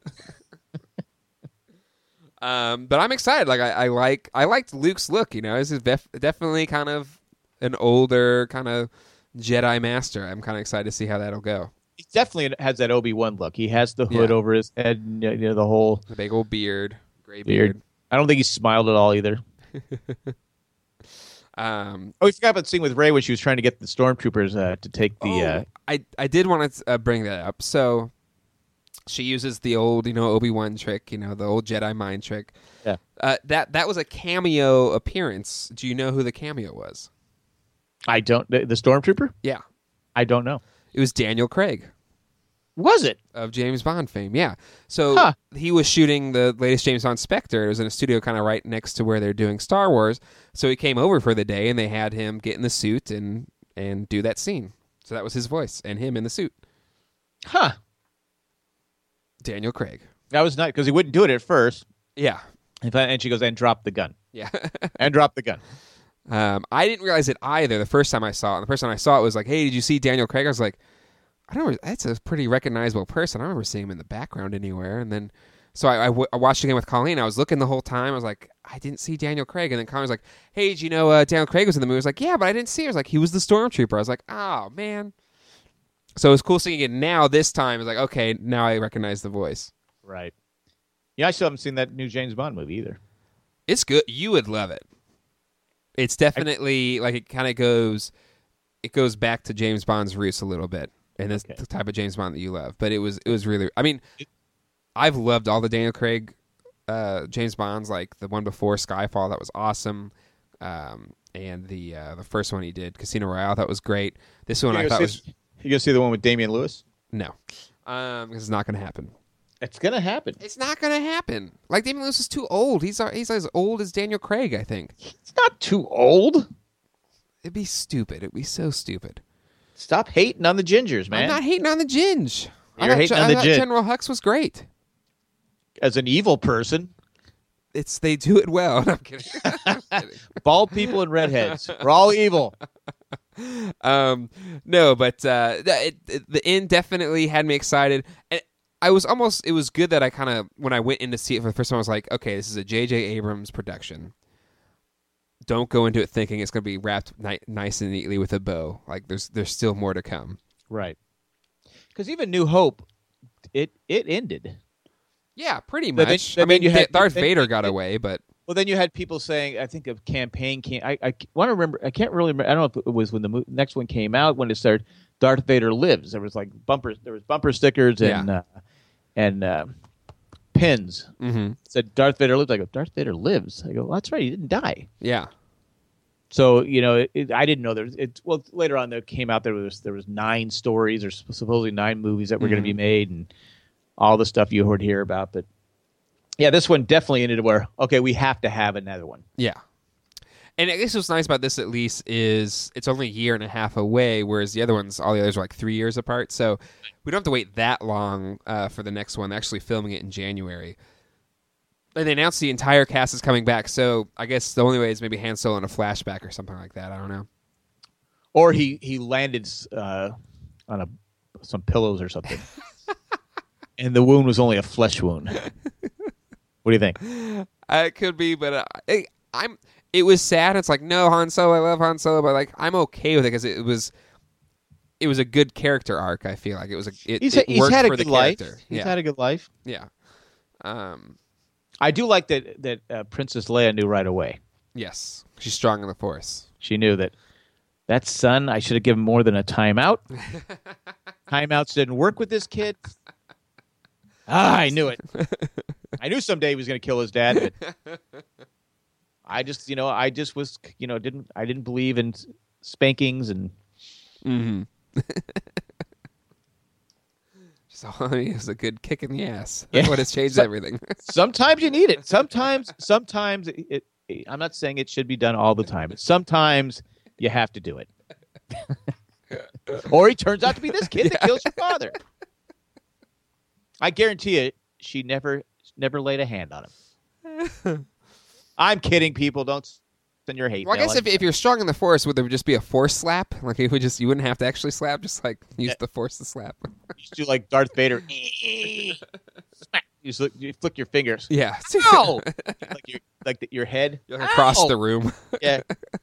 um, but I'm excited. Like I, I like I liked Luke's look. You know, this is def- definitely kind of an older kind of Jedi master. I'm kind of excited to see how that'll go. He definitely has that Obi-Wan look. He has the hood Yeah. over his head, and, you know, the whole The big old beard, gray beard. beard. I don't think he smiled at all either. Um, Oh, we forgot about the scene with Rey when she was trying to get the stormtroopers uh, to take the. Oh, Uh, I I did want to uh, bring that up. So she uses the old, you know, Obi-Wan trick, you know, the old Jedi mind trick. Yeah. Uh, that that was a cameo appearance. Do you know who the cameo was? I don't. The, the stormtrooper? Yeah, I don't know. it was Daniel Craig Was it? of James Bond fame. Yeah. So Huh. he was shooting the latest James Bond Spectre. It was in a studio kind of right next to where they're doing Star Wars. So he came over for the day, and they had him get in the suit and and do that scene. So that was his voice and him in the suit. Huh. Daniel Craig. That was not because he wouldn't do it at first. Yeah. And then- and she goes, and drop the gun. Yeah. And drop the gun. Um, I didn't realize it either the first time I saw it. And the first time I saw it was like, hey, did you see Daniel Craig? I was like, I don't remember. That's a pretty recognizable person. I don't remember seeing him in the background anywhere. And then, so I, I, w- I watched again with Colleen. I was looking the whole time. I was like, I didn't see Daniel Craig. And then Colleen was like, hey, did you know uh, Daniel Craig was in the movie? I was like, yeah, but I didn't see him. I was like, he was the stormtrooper. I was like, oh, man. So it was cool seeing it now this time. It's like, okay, now I recognize the voice. Right. Yeah, I still haven't seen that new James Bond movie either. It's good. You would love it. It's definitely like it kind of goes, it goes back to James Bond's roots a little bit, and it's Okay. the type of James Bond that you love. But it was it was really, I mean, I've loved all the Daniel Craig uh, James Bonds, like the one before Skyfall, that was awesome, um, and the uh, the first one he did, Casino Royale, that was great. This one You I gonna thought see- was You gonna see the one with Damian Lewis? no, um, this is not going to happen. It's gonna happen. It's not going to happen. Like, Damian Lewis is too old. He's uh, he's as old as Daniel Craig, I think. He's not too old. It'd be stupid. It'd be so stupid. Stop hating on the gingers, man. I'm not hating on the Ginge. I You're thought, hating I on the thought Ginge. General Hux was great. As an evil person, It's they do it well. No, I'm kidding. I'm kidding. bald people and redheads, we're all evil. Um, no, but uh, the, it, the end definitely had me excited. And I was almost, it was good that I kind of, when I went in to see it for the first time, I was like, okay, this is a J J Abrams production. Don't go into it thinking it's going to be wrapped ni- nice and neatly with a bow. Like, there's there's still more to come. Right. Because even New Hope, it it ended. Yeah, pretty But then- much. but I mean, then you had- Darth then- Vader got away, but Well, then you had people saying, I think of campaign. Came, I, I want to remember. I can't really remember. I don't know if it was when the mo- next one came out, when it started. Darth Vader lives. There was like bumpers. There was bumper stickers and Yeah. uh, and uh, pins. mm-hmm. It said Darth Vader lives. I go, Darth Vader lives. I go, well, that's right. He didn't die. yeah. So you know, it, it, I didn't know there was. It, well, later on, there came out there was there was nine stories or supposedly nine movies that were going to be made, and all the stuff you heard hear about. But yeah, this one definitely ended where okay, we have to have another one. Yeah. And I guess what's nice about this, at least, is it's only a year and a half away, whereas the other ones, all the others are like three years apart. So we don't have to wait that long uh, for the next one. They're actually filming it in January. And they announced the entire cast is coming back, so I guess the only way is maybe Han Solo in a flashback or something like that. I don't know. Or he he landed uh, on a some pillows or something, and the wound was only a flesh wound. What do you think? Uh, it could be, but uh, I, I'm. It was sad. It's like, no, Han Solo, I love Han Solo, but like I'm okay with it because it was, it was a good character arc. I feel like it was a. It, He's, it he's worked had a for the good life. character. He's yeah, had a good life. yeah. Um. I do like that that uh, Princess Leia knew right away. Yes, she's strong in the Force. She knew that that son. I should have given more than a timeout. Timeouts didn't work with this kid. Ah, I knew it. I knew someday he was going to kill his dad. But I just, you know, I just was, you know, didn't I didn't believe in spankings and. Mm-hmm. So it was a good kick in the ass. That's Yeah. what has changed So- everything. Sometimes you need it. Sometimes, sometimes it, it. I'm not saying it should be done all the time, but sometimes you have to do it. Or he turns out to be this kid that kills your father. I guarantee you, she never, never laid a hand on him. I'm kidding, people. Don't send your hate. Well, I mail. guess if, if you're strong in the Force, would there just be a Force slap? Like it would just you wouldn't have to actually slap, just like use Yeah. the Force to slap. you just do like Darth Vader. Smack. You, just look, you flick your fingers. Yeah, No, like your like the, your head You're across Ow! the room. Yeah,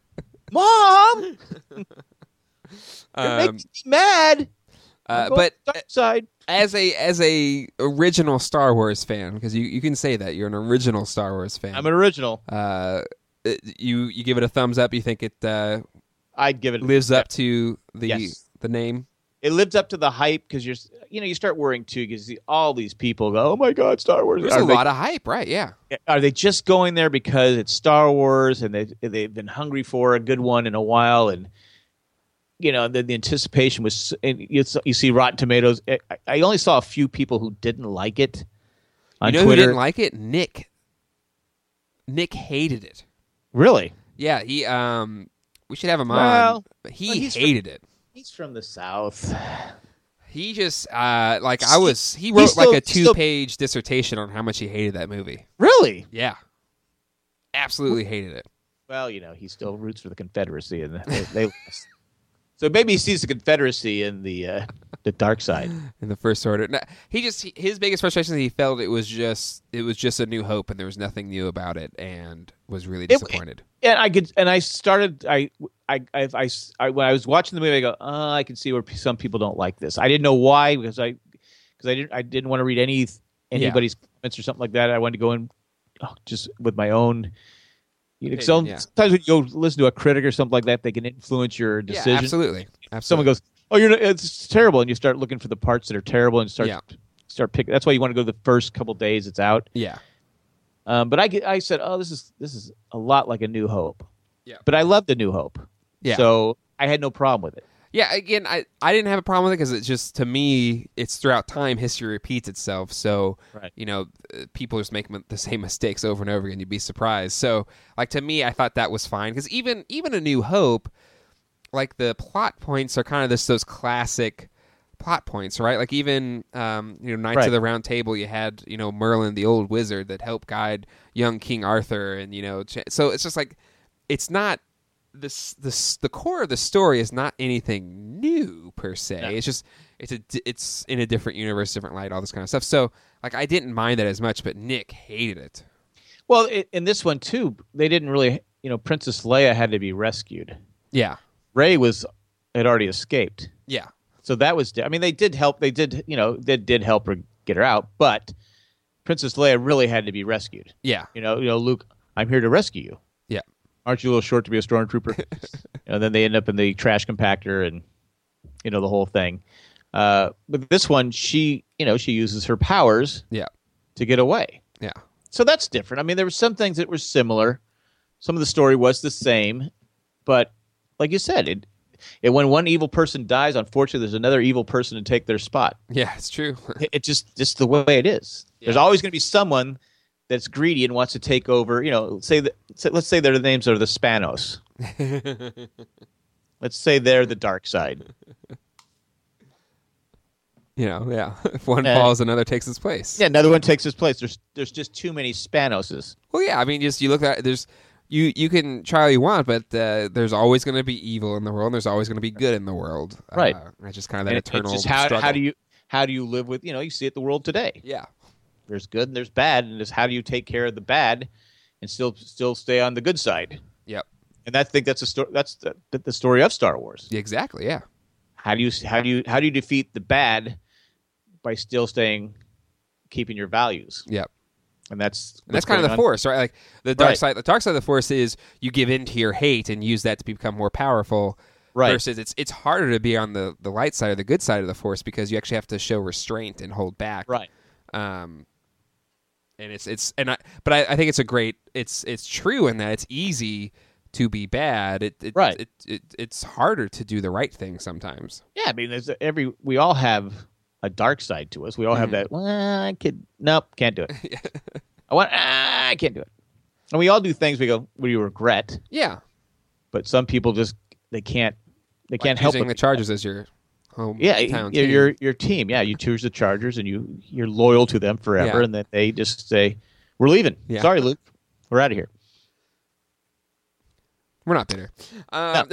Mom, you're Um, making me mad. uh, I'm going but dark side. as a as a original Star Wars fan, because you, you can say that you're an original Star Wars fan. I'm an original. uh, it- you you give it a thumbs up. You think it uh, I'd give it. lives up to the Yes. the name. It lives up to the hype because you're, you know, you start worrying too because all these people go, "Oh my God, Star Wars!" There's Are a they, lot of hype, right? Yeah. are they just going there because it's Star Wars and they they've been hungry for a good one in a while and you know the, the anticipation was and you, you see Rotten Tomatoes. I, I only saw a few people who didn't like it on You know Twitter. who didn't like it? Nick. Nick hated it. Really? Yeah, he um we should have him Well, on. But he well, he's hated it. He's from the South. He just uh like I He- was he he wrote still- like a still- two-page dissertation on how much he hated that movie. Really? Yeah. Absolutely hated it. Well, you know, he still roots for the Confederacy, and they, they lost. So maybe he sees the Confederacy in the uh, the dark side. In the First Order. No, he just he, his biggest frustration is he felt it was just it was just a New Hope and there was nothing new about it and was really disappointed. And I could, and I started, I, I, I, I, I when I was watching the movie, I go, oh, I can see where some people don't like this. I didn't know why because I, because I didn't, I didn't want to read any anybody's comments or something like that. I wanted to go in oh, just with my own. You know, so Yeah. sometimes when you go listen to a critic or something like that, they can influence your decision. Yeah, absolutely. absolutely. Someone goes, "Oh, you're it's terrible," and you start looking for the parts that are terrible and start Yeah. start picking. That's why you want to go the first couple days it's out. Yeah. Um, but I, get- I said, "Oh, this is this is a lot like A New Hope." Yeah. But I love The New Hope. Yeah. So I had no problem with it. Yeah, again, I, I didn't have a problem with it because it's just, to me, it's throughout time, history repeats itself. So, Right. you know, uh, people just make m- the same mistakes over and over again. You'd be surprised. So, like, to me, I thought that was fine because even, even A New Hope, like, the plot points are kind of this, those classic plot points, right? Like, even, um, you know, Knights Right. of the Round Table, you had, you know, Merlin, the old wizard that helped guide young King Arthur. And, you know, ch- so it's just like, it's not, this this the core of the story is not anything new per se. No. It's just it's a it's in a different universe, different light, all this kind of stuff. So like I didn't mind that as much, but Nick hated it. Well, it, in this one too, they didn't really. You know, Princess Leia had to be rescued. Yeah, Rey was had already escaped, yeah, so that was. I mean, they did help. They did. You know, they did help her get her out, but Princess Leia really had to be rescued. yeah, You know, you know, Luke, I'm here to rescue you. yeah, Aren't you a little short to be a stormtrooper? And then they end up in the trash compactor and, you know, the whole thing. Uh, but this one, she, you know, she uses her powers yeah, to get away. yeah, So that's different. I mean, there were some things that were similar. Some of the story was the same. But like you said, it, it when one evil person dies, unfortunately, there's another evil person to take their spot. yeah. It's true. It, it just, just the way it is. There's Yeah. always going to be someone that's greedy and wants to take over. You know, say that. Let's say their names are the Spanos. Let's say they're the dark side. You know, yeah. If one Yeah. falls, another takes its place. Yeah, another one takes his place. There's there's just too many Spanoses. Well, yeah. I mean, just you look at there's you you can try all you want, but uh, there's always going to be evil in the world. And there's always going to be good in the world. Right. Uh, it's just kind of that And it- eternal it's just how struggle. how do you how do you live with, you know, you see it the world today. Yeah. There's good and there's bad, and it's how do you take care of the bad and still still stay on the good side. Yep. And I think that's a sto- that's the, the story of Star Wars. Exactly. Yeah. How do you how do you how do you defeat the bad by still staying keeping your values? Yep. And that's And that's what's kind of going the on. force, right? Like the dark Right. side. The dark side of the force is you give in to your hate and use that to become more powerful. Right. Versus, it's it's harder to be on the, the light side or the good side of the force because you actually have to show restraint and hold back. Right. Um. And it's it's and I but I, I think it's a great it's it's true in that it's easy to be bad. It, it Right. It, it it's harder to do the right thing sometimes. Yeah, I mean, there's every we all have a dark side to us. We all have Mm-hmm. that. Well, I could nope, can't do it. I want. Ah, I can't do it. And we all do things we go, we regret. Yeah. But some people just they can't. They Like can't help choosing but the Chargers as your home Yeah, town yeah, team. your your team. Yeah, you choose the Chargers and you you're loyal to them forever, Yeah. and then they just say, "We're leaving. Yeah. Sorry, Luke, we're out of here." We're not bitter. Um,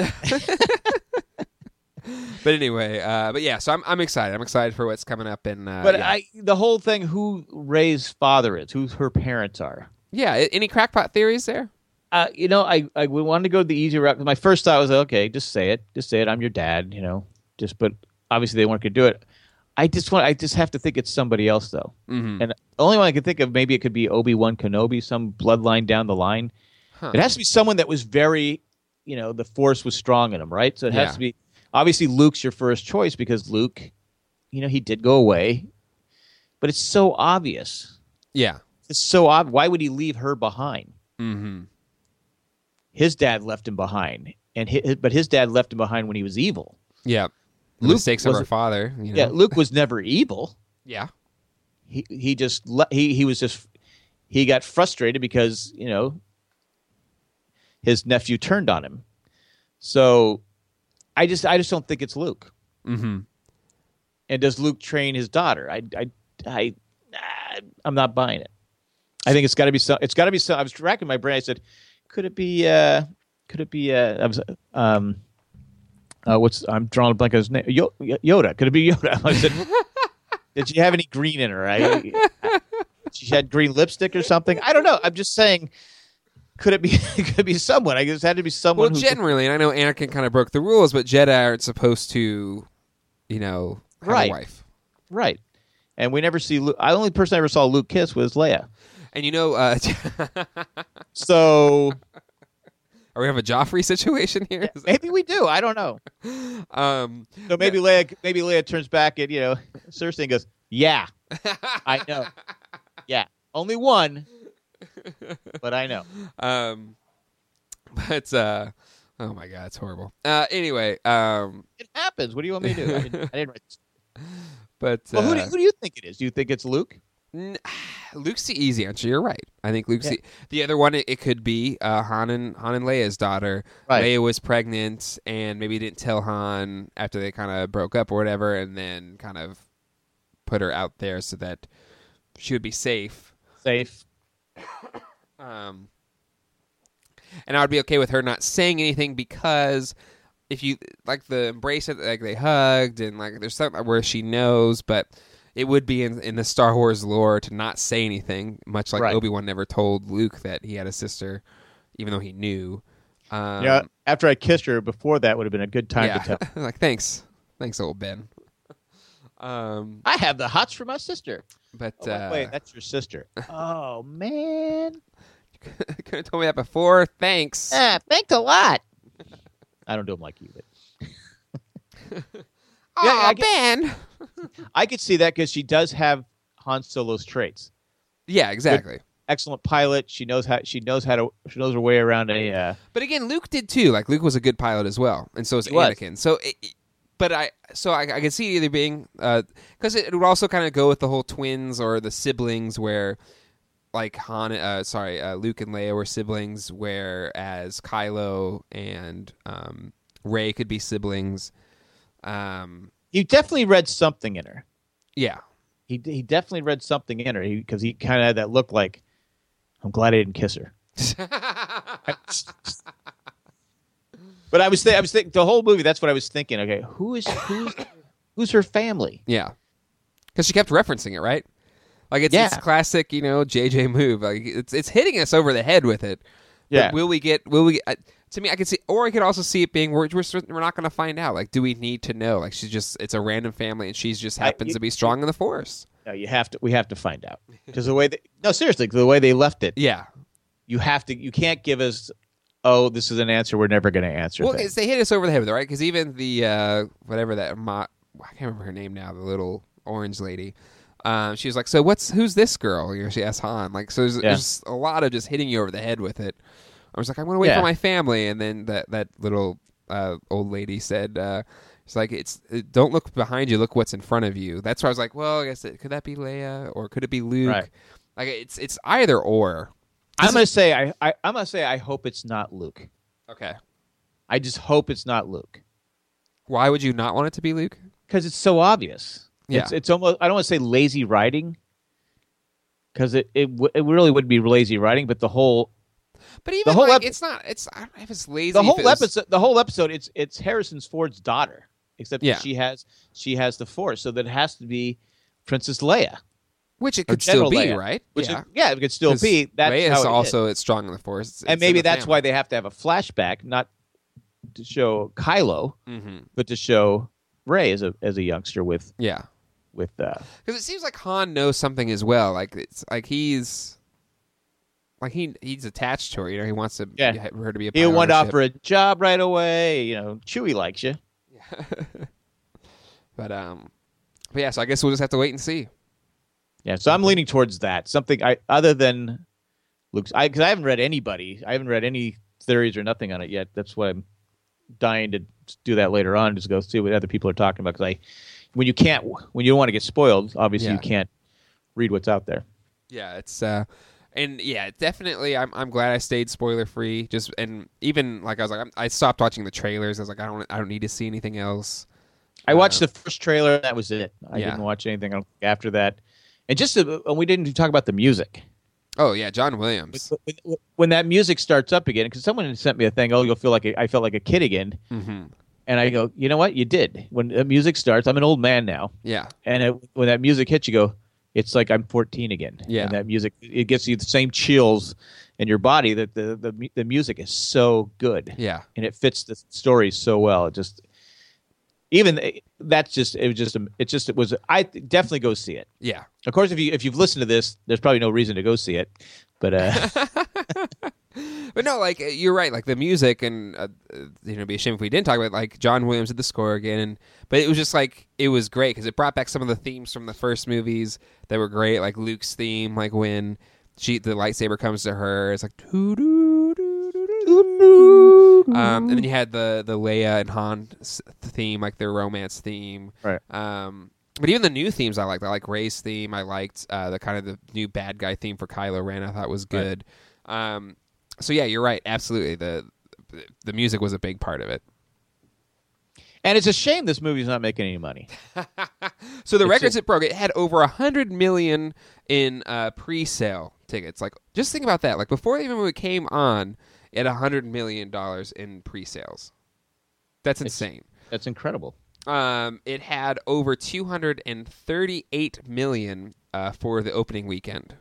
but anyway, uh, but yeah, so I'm I'm excited. I'm excited for what's coming up. And uh, But yeah. I the whole thing, who Ray's father is, who her parents are. yeah, a- any crackpot theories there? Uh, you know, I, I wanted to go the easy route. My first thought was, okay, just say it. Just say it. I'm your dad, you know. Just, but obviously they weren't going to do it. I just want, I just have to think it's somebody else, though. Mm-hmm. And the only one I could think of, maybe it could be Obi-Wan Kenobi, some bloodline down the line. Huh. It has to be someone that was very, you know, the Force was strong in him, right? So it has Yeah. to be, obviously Luke's your first choice because Luke, you know, he did go away. But it's so obvious. Yeah. It's so obvious. Why would he leave her behind? Mm-hmm. His dad left him behind, and his, but his dad left him behind when he was evil. Yeah. The Luke mistakes of our wasn't- father. You know? Yeah, Luke was never evil. Yeah. He he just le- he he was just he got frustrated because you know his nephew turned on him. So I just I just don't think it's Luke. Mm-hmm. And does Luke train his daughter? I I I I'm not buying it. I think it's got to be so. It's got to be so. I was racking my brain. I said, could it be? Uh, could it be? Uh, I was. Um, uh, what's? I'm drawing a blank on his name. Yo- Yoda. Could it be Yoda? I said, did she have any green in her? I, she had green lipstick or something. I don't know. I'm just saying. Could it be? Could it be someone? I guess it had to be someone. Well, who's generally, and I know Anakin kind of broke the rules, but Jedi aren't supposed to, you know, have Right. a wife. right. And we never see. Luke. I only person I ever saw Luke kiss was Leia. And you know, uh, So are we have a Joffrey situation here? Is that- maybe we do. I don't know. um, So maybe Leia, maybe Leia turns back and you know, Cersei and goes, "Yeah, I know. Yeah, only one, but I know." um, but uh, Oh my god, it's horrible. Uh, anyway, um, It happens. What do you want me to do? I didn't, I didn't write. but Well, who, do, uh, who do you think it is? Do you think it's Luke? n- Luke's the easy answer. You're right. I think Luke's Yeah. the, the other one. It, it could be uh, Han and Han and Leia's daughter. Right. Leia was pregnant and maybe didn't tell Han after they kind of broke up or whatever, and then kind of put her out there so that she would be safe. Safe. Um, and I would be okay with her not saying anything because if you like the embrace it, like they hugged and like there's something where she knows, but it would be in, in the Star Wars lore to not say anything, much like Right. Obi-Wan never told Luke that he had a sister, even though he knew. Um, Yeah. After I kissed her, before that would have been a good time yeah. to tell. Like thanks, thanks, old Ben. um, I have the hots for my sister. but Oh, uh, wait, that's your sister. Oh man. could have told me that before. Thanks. Ah, thanks a lot. I don't do them like you, but Aw, yeah, I Ben. I could see that because she does have Han Solo's traits. Yeah, exactly. Excellent pilot. She knows how. She knows how to. She knows her way around a. Uh, But again, Luke did too. Like Luke was a good pilot as well, and so is He was. Anakin. So, it, it- but I, so I, I can see it either being because it, it would also kind of go with the whole twins or the siblings, where like Han, uh, sorry, uh, Luke and Leia were siblings, whereas Kylo and um, Rey could be siblings. Um, he definitely read something in her. yeah, He he definitely read something in her because he, he kind of had that look like, I'm glad I didn't kiss her. But I was th- I was thinking the whole movie. That's what I was thinking. Okay, who is who's who's her family? yeah, because she kept referencing it, right? Like it's, Yeah. it's classic, you know, J J move. Like it's it's hitting us over the head with it. But Yeah. will we get? Will we? Uh, to me, I could see, or I could also see it being we're we're, we're not going to find out. Like, do we need to know? Like, she's just it's a random family, and she's just I- happens you- to be strong in the Force. No, you have to. We have to find out because the way they, no seriously the way they left it. Yeah. You have to. You can't give us. Oh, this is an answer we're never going to answer. Well, thing. it's, they hit us over the head with it, right? Because even the uh, whatever that Ma, I can't remember her name now. The little orange lady. Um, she was like, "So what's who's this girl?" You know, she asked Han. Like, so there's, Yeah. there's a lot of just hitting you over the head with it. I was like, "I'm going to wait Yeah. for my family," and then that that little uh, old lady said, uh, "It's like it's it, don't look behind you, look what's in front of you." That's where I was like, "Well, I guess it, could that be Leia or could it be Luke?" Right. Like it's it's either or. I'm going to say. I, I. I'm going to say. I hope it's not Luke. Okay. I just hope it's not Luke Why would you not want it to be Luke? because it's so obvious. Yeah. It's, it's almost. I don't want to say lazy writing because it it, w- it really would be lazy writing, but the whole But even whole like, ep- it's not. It's I don't know if it's lazy. the if whole it was- episode. The whole episode. It's it's Harrison Ford's daughter, except Yeah. that she has she has the Force, so that it has to be Princess Leia. Which it Or could still General be, Leia, right? Which yeah. It, yeah, it could still 'Cause be. That's Rey how is it also it's strong in the Force. It's- and it's in maybe the that's family. why they have to have a flashback, not to show Kylo, Mhm. but to show Rey as a as a youngster with Yeah, with. Uh, because it seems like Han knows something as well. Like it's like he's like he he's attached to her. You know, he wants to Yeah. her to be a. he pilot went on off ship. for a job right away. You know, Chewie likes you. But um, but yeah. So I guess we'll just have to wait and see. Yeah, so I'm leaning towards that. Something I other than Luke's, I because I haven't read anybody. I haven't read any theories or nothing on it yet. That's why I'm dying to do that later on. Just go see what other people are talking about. Because I, when you can't, when you don't want to get spoiled, obviously Yeah. you can't read what's out there. Yeah, it's uh, and yeah, definitely. I'm I'm glad I stayed spoiler free. Just and even like I was like I'm, I stopped watching the trailers. I was like I don't I don't need to see anything else. I watched Uh, the first trailer. That was it. I Yeah. didn't watch anything after that. And just to, and we didn't even talk about the music. Oh yeah, John Williams. When- When that music starts up again, because someone sent me a thing. Oh, you'll feel like a, I felt like a kid again. Mm-hmm. And I go, you know what? You did. When the music starts, I'm an old man now. Yeah, And it, when that music hits, you go, it's like I'm fourteen again. Yeah. And that music, it gives you the same chills in your body that the, the, mu- the music is so good. yeah. And it fits the story so well. It just, even that's just, it was just, a- it just, it was, I definitely go see it. Yeah. Of course, if you, if you've listened to this, there's probably no reason to go see it. But, uh, But no, like you're right. Like the music, and uh, uh, you know, it'd be a shame if we didn't talk about like John Williams did the score again. And, but it was just like it was great because it brought back some of the themes from the first movies that were great, like Luke's theme, like when she the lightsaber comes to her, it's like doo doo doo doo doo Um, and then you had the the Leia and Han theme, like their romance theme. Right. Um, but even the new themes I liked. I like Rey's theme. I liked uh, the kind of the new bad guy theme for Kylo Ren. I thought was good. Right. Um, so yeah, you're right. Absolutely, the the music was a big part of it. And it's a shame this movie's not making any money. So the It's records a- it broke, it had over a hundred million in uh, pre-sale tickets. Like, just think about that. Like before the movie came on, it had a hundred million dollars in pre-sales. That's insane. It's, that's incredible. Um, it had over two hundred and thirty-eight million uh, for the opening weekend.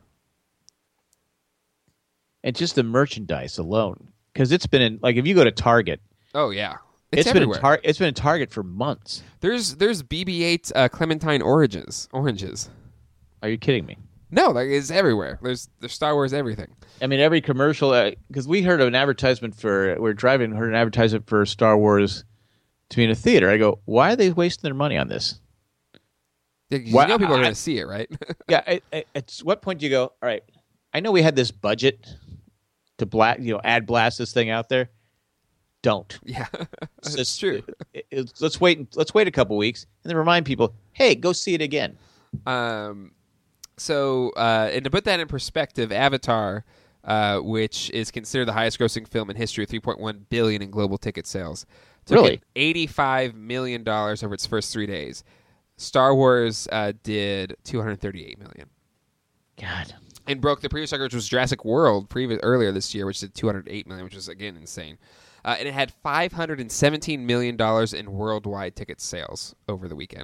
And just the merchandise alone, because it's been in like if you go to Target, Oh yeah, it's, it's been in everywhere. tar- it's been in Target for months. there's there's B B eight uh, Clementine oranges. Oranges. Are you kidding me? No, like it's everywhere. There's there's Star Wars everything. I mean, every commercial because we heard of an advertisement for we we're driving, heard an advertisement for Star Wars to be in a theater. I go, why are they wasting their money on this? Yeah, 'cause Why- you know people are I- going to see it, right? Yeah, it, it, at what point do you go? All right, I know we had this budget to black, you know, ad blast this thing out there. Don't. Yeah, It's it's just- true. it- it- let's wait. Let's wait a couple weeks and then remind people, hey, go see it again. Um, so, uh, and to put that in perspective, Avatar, uh, which is considered the highest-grossing film in history, three point one billion in global ticket sales, took Really? in eighty-five million dollars over its first three days. Star Wars uh, did two hundred thirty-eight million. God. And broke the previous record, which was Jurassic World previous, earlier this year, which did two hundred eight million, which is again insane. Uh, and it had five hundred seventeen million dollars in worldwide ticket sales over the weekend.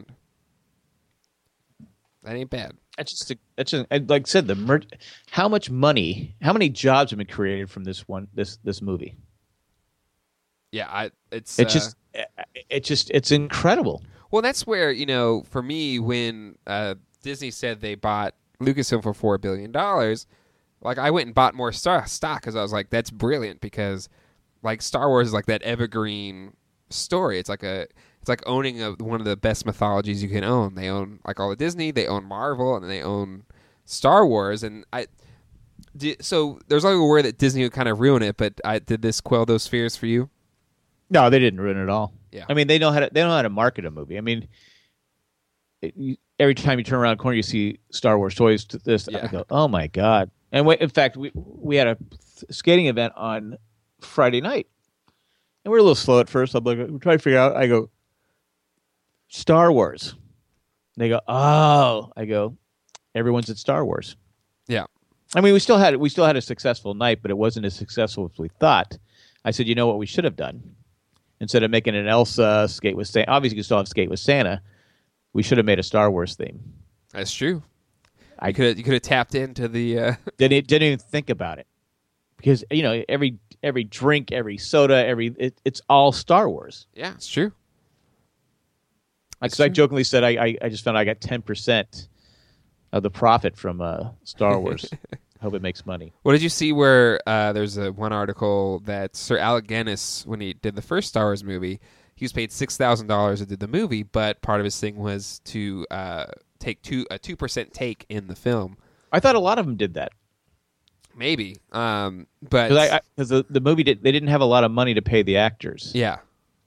That ain't bad. That's just a, that's just, and like I said, the mer- how much money, how many jobs have been created from this one this this movie? Yeah, I, it's It's uh, just it's just it's incredible. well, that's where you know, for me, when uh, Disney said they bought Lucasfilm for four billion dollars, like I went and bought more star- stock because I was like, that's brilliant because like Star Wars is like that evergreen story. It's like a it's like owning a, one of the best mythologies you can own. They own like all of Disney, they own Marvel, and they own Star Wars. And I di- so there's like a worry that Disney would kind of ruin it. But I, did this quell those fears for you? No, they didn't ruin it at all. Yeah. I mean, they know how to they know how to market a movie. I mean, it, you, every time you turn around the corner, you see Star Wars toys. To this, Yeah. I go, oh my god! And we, in fact, we we had a skating event on Friday night, and we were a little slow at first. I'm like, we're trying to figure out. I go, Star Wars. They go, oh. I go, everyone's at Star Wars. Yeah. I mean, we still had we still had a successful night, but it wasn't as successful as we thought. I said, you know what we should have done? Instead of making an Elsa skate with Santa, obviously you can still have skate with Santa. We should have made a Star Wars theme. That's true. I You could you could have tapped into the. Uh, didn't didn't even think about it because you know every every drink, every soda, every it, it's all Star Wars. yeah, it's true. Like It's so I true. jokingly said, I, I I just found I got ten percent of the profit from uh, Star Wars. Hope it makes money. Well, did you see where uh, there's a one article that Sir Alec Guinness, when he did the first Star Wars movie, he was paid six thousand dollars to do the movie, but part of his thing was to uh, take two a two percent take in the film. I thought a lot of them did that Maybe, um, but because because the, the movie did they didn't have a lot of money to pay the actors. yeah.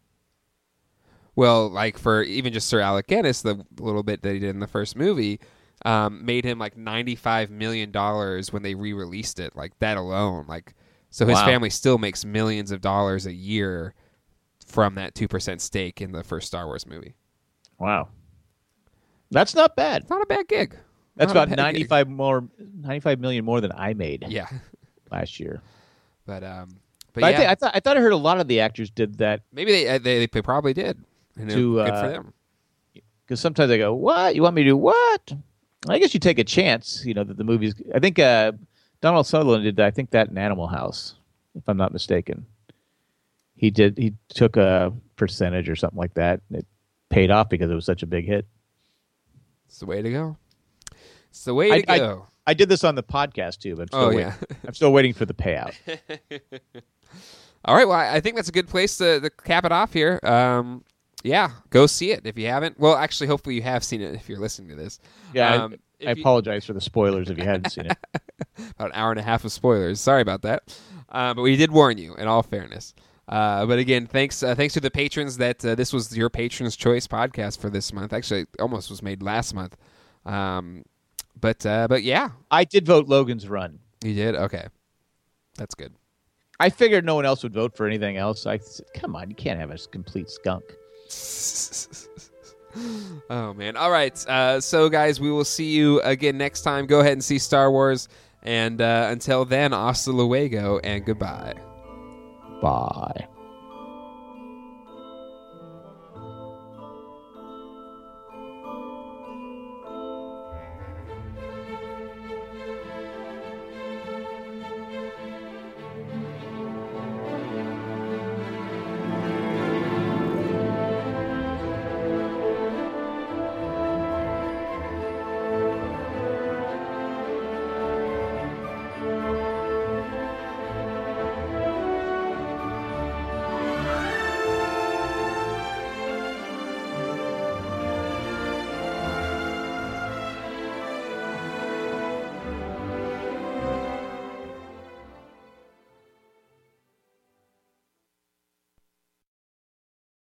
Well, like for even just Sir Alec Guinness, the little bit that he did in the first movie um, made him like ninety-five million dollars when they re-released it. Like that alone, like so his Wow. family still makes millions of dollars a year from that two percent stake in the first Star Wars movie. Wow, that's not bad. It's not a bad gig. That's Not a about bad ninety-five more, ninety-five million more than I made gig. Yeah, last year. but um, But but, I, yeah, think, I thought I thought I heard a lot of the actors did that maybe they, uh, they they probably did. And To, it- good uh, for them. because sometimes I go, "What you want me to do? What?" I guess you take a chance, you know, that the movies. I think uh, Donald Sutherland did. I think that in Animal House, if I'm not mistaken. He did. He took a percentage or something like that. And it paid off because it was such a big hit. It's the way to go. It's the way I- to I- go. I did this on the podcast too, but I'm still Oh, waiting. yeah. I'm still waiting for the payout. All right. Well, I I think that's a good place to, to cap it off here. Um, yeah, go see it if you haven't. Well, actually, hopefully you have seen it if you're listening to this. Yeah, Um, I, I if you- apologize for the spoilers if you hadn't seen it. about an hour and a half of spoilers. Sorry about that. Uh, but we did warn you, in all fairness. Uh, but again, thanks uh, thanks to the patrons that uh, this was your Patron's Choice podcast for this month. Actually, it almost was made last month. Um, but uh, but yeah. I did vote Logan's Run. You did? Okay. That's good. I figured no one else would vote for anything else. I said, come on, you can't have a complete skunk. Oh, man. All right. Uh, so, guys, we will see you again next time. Go ahead and see Star Wars. And uh, until then, hasta luego and goodbye. Bye.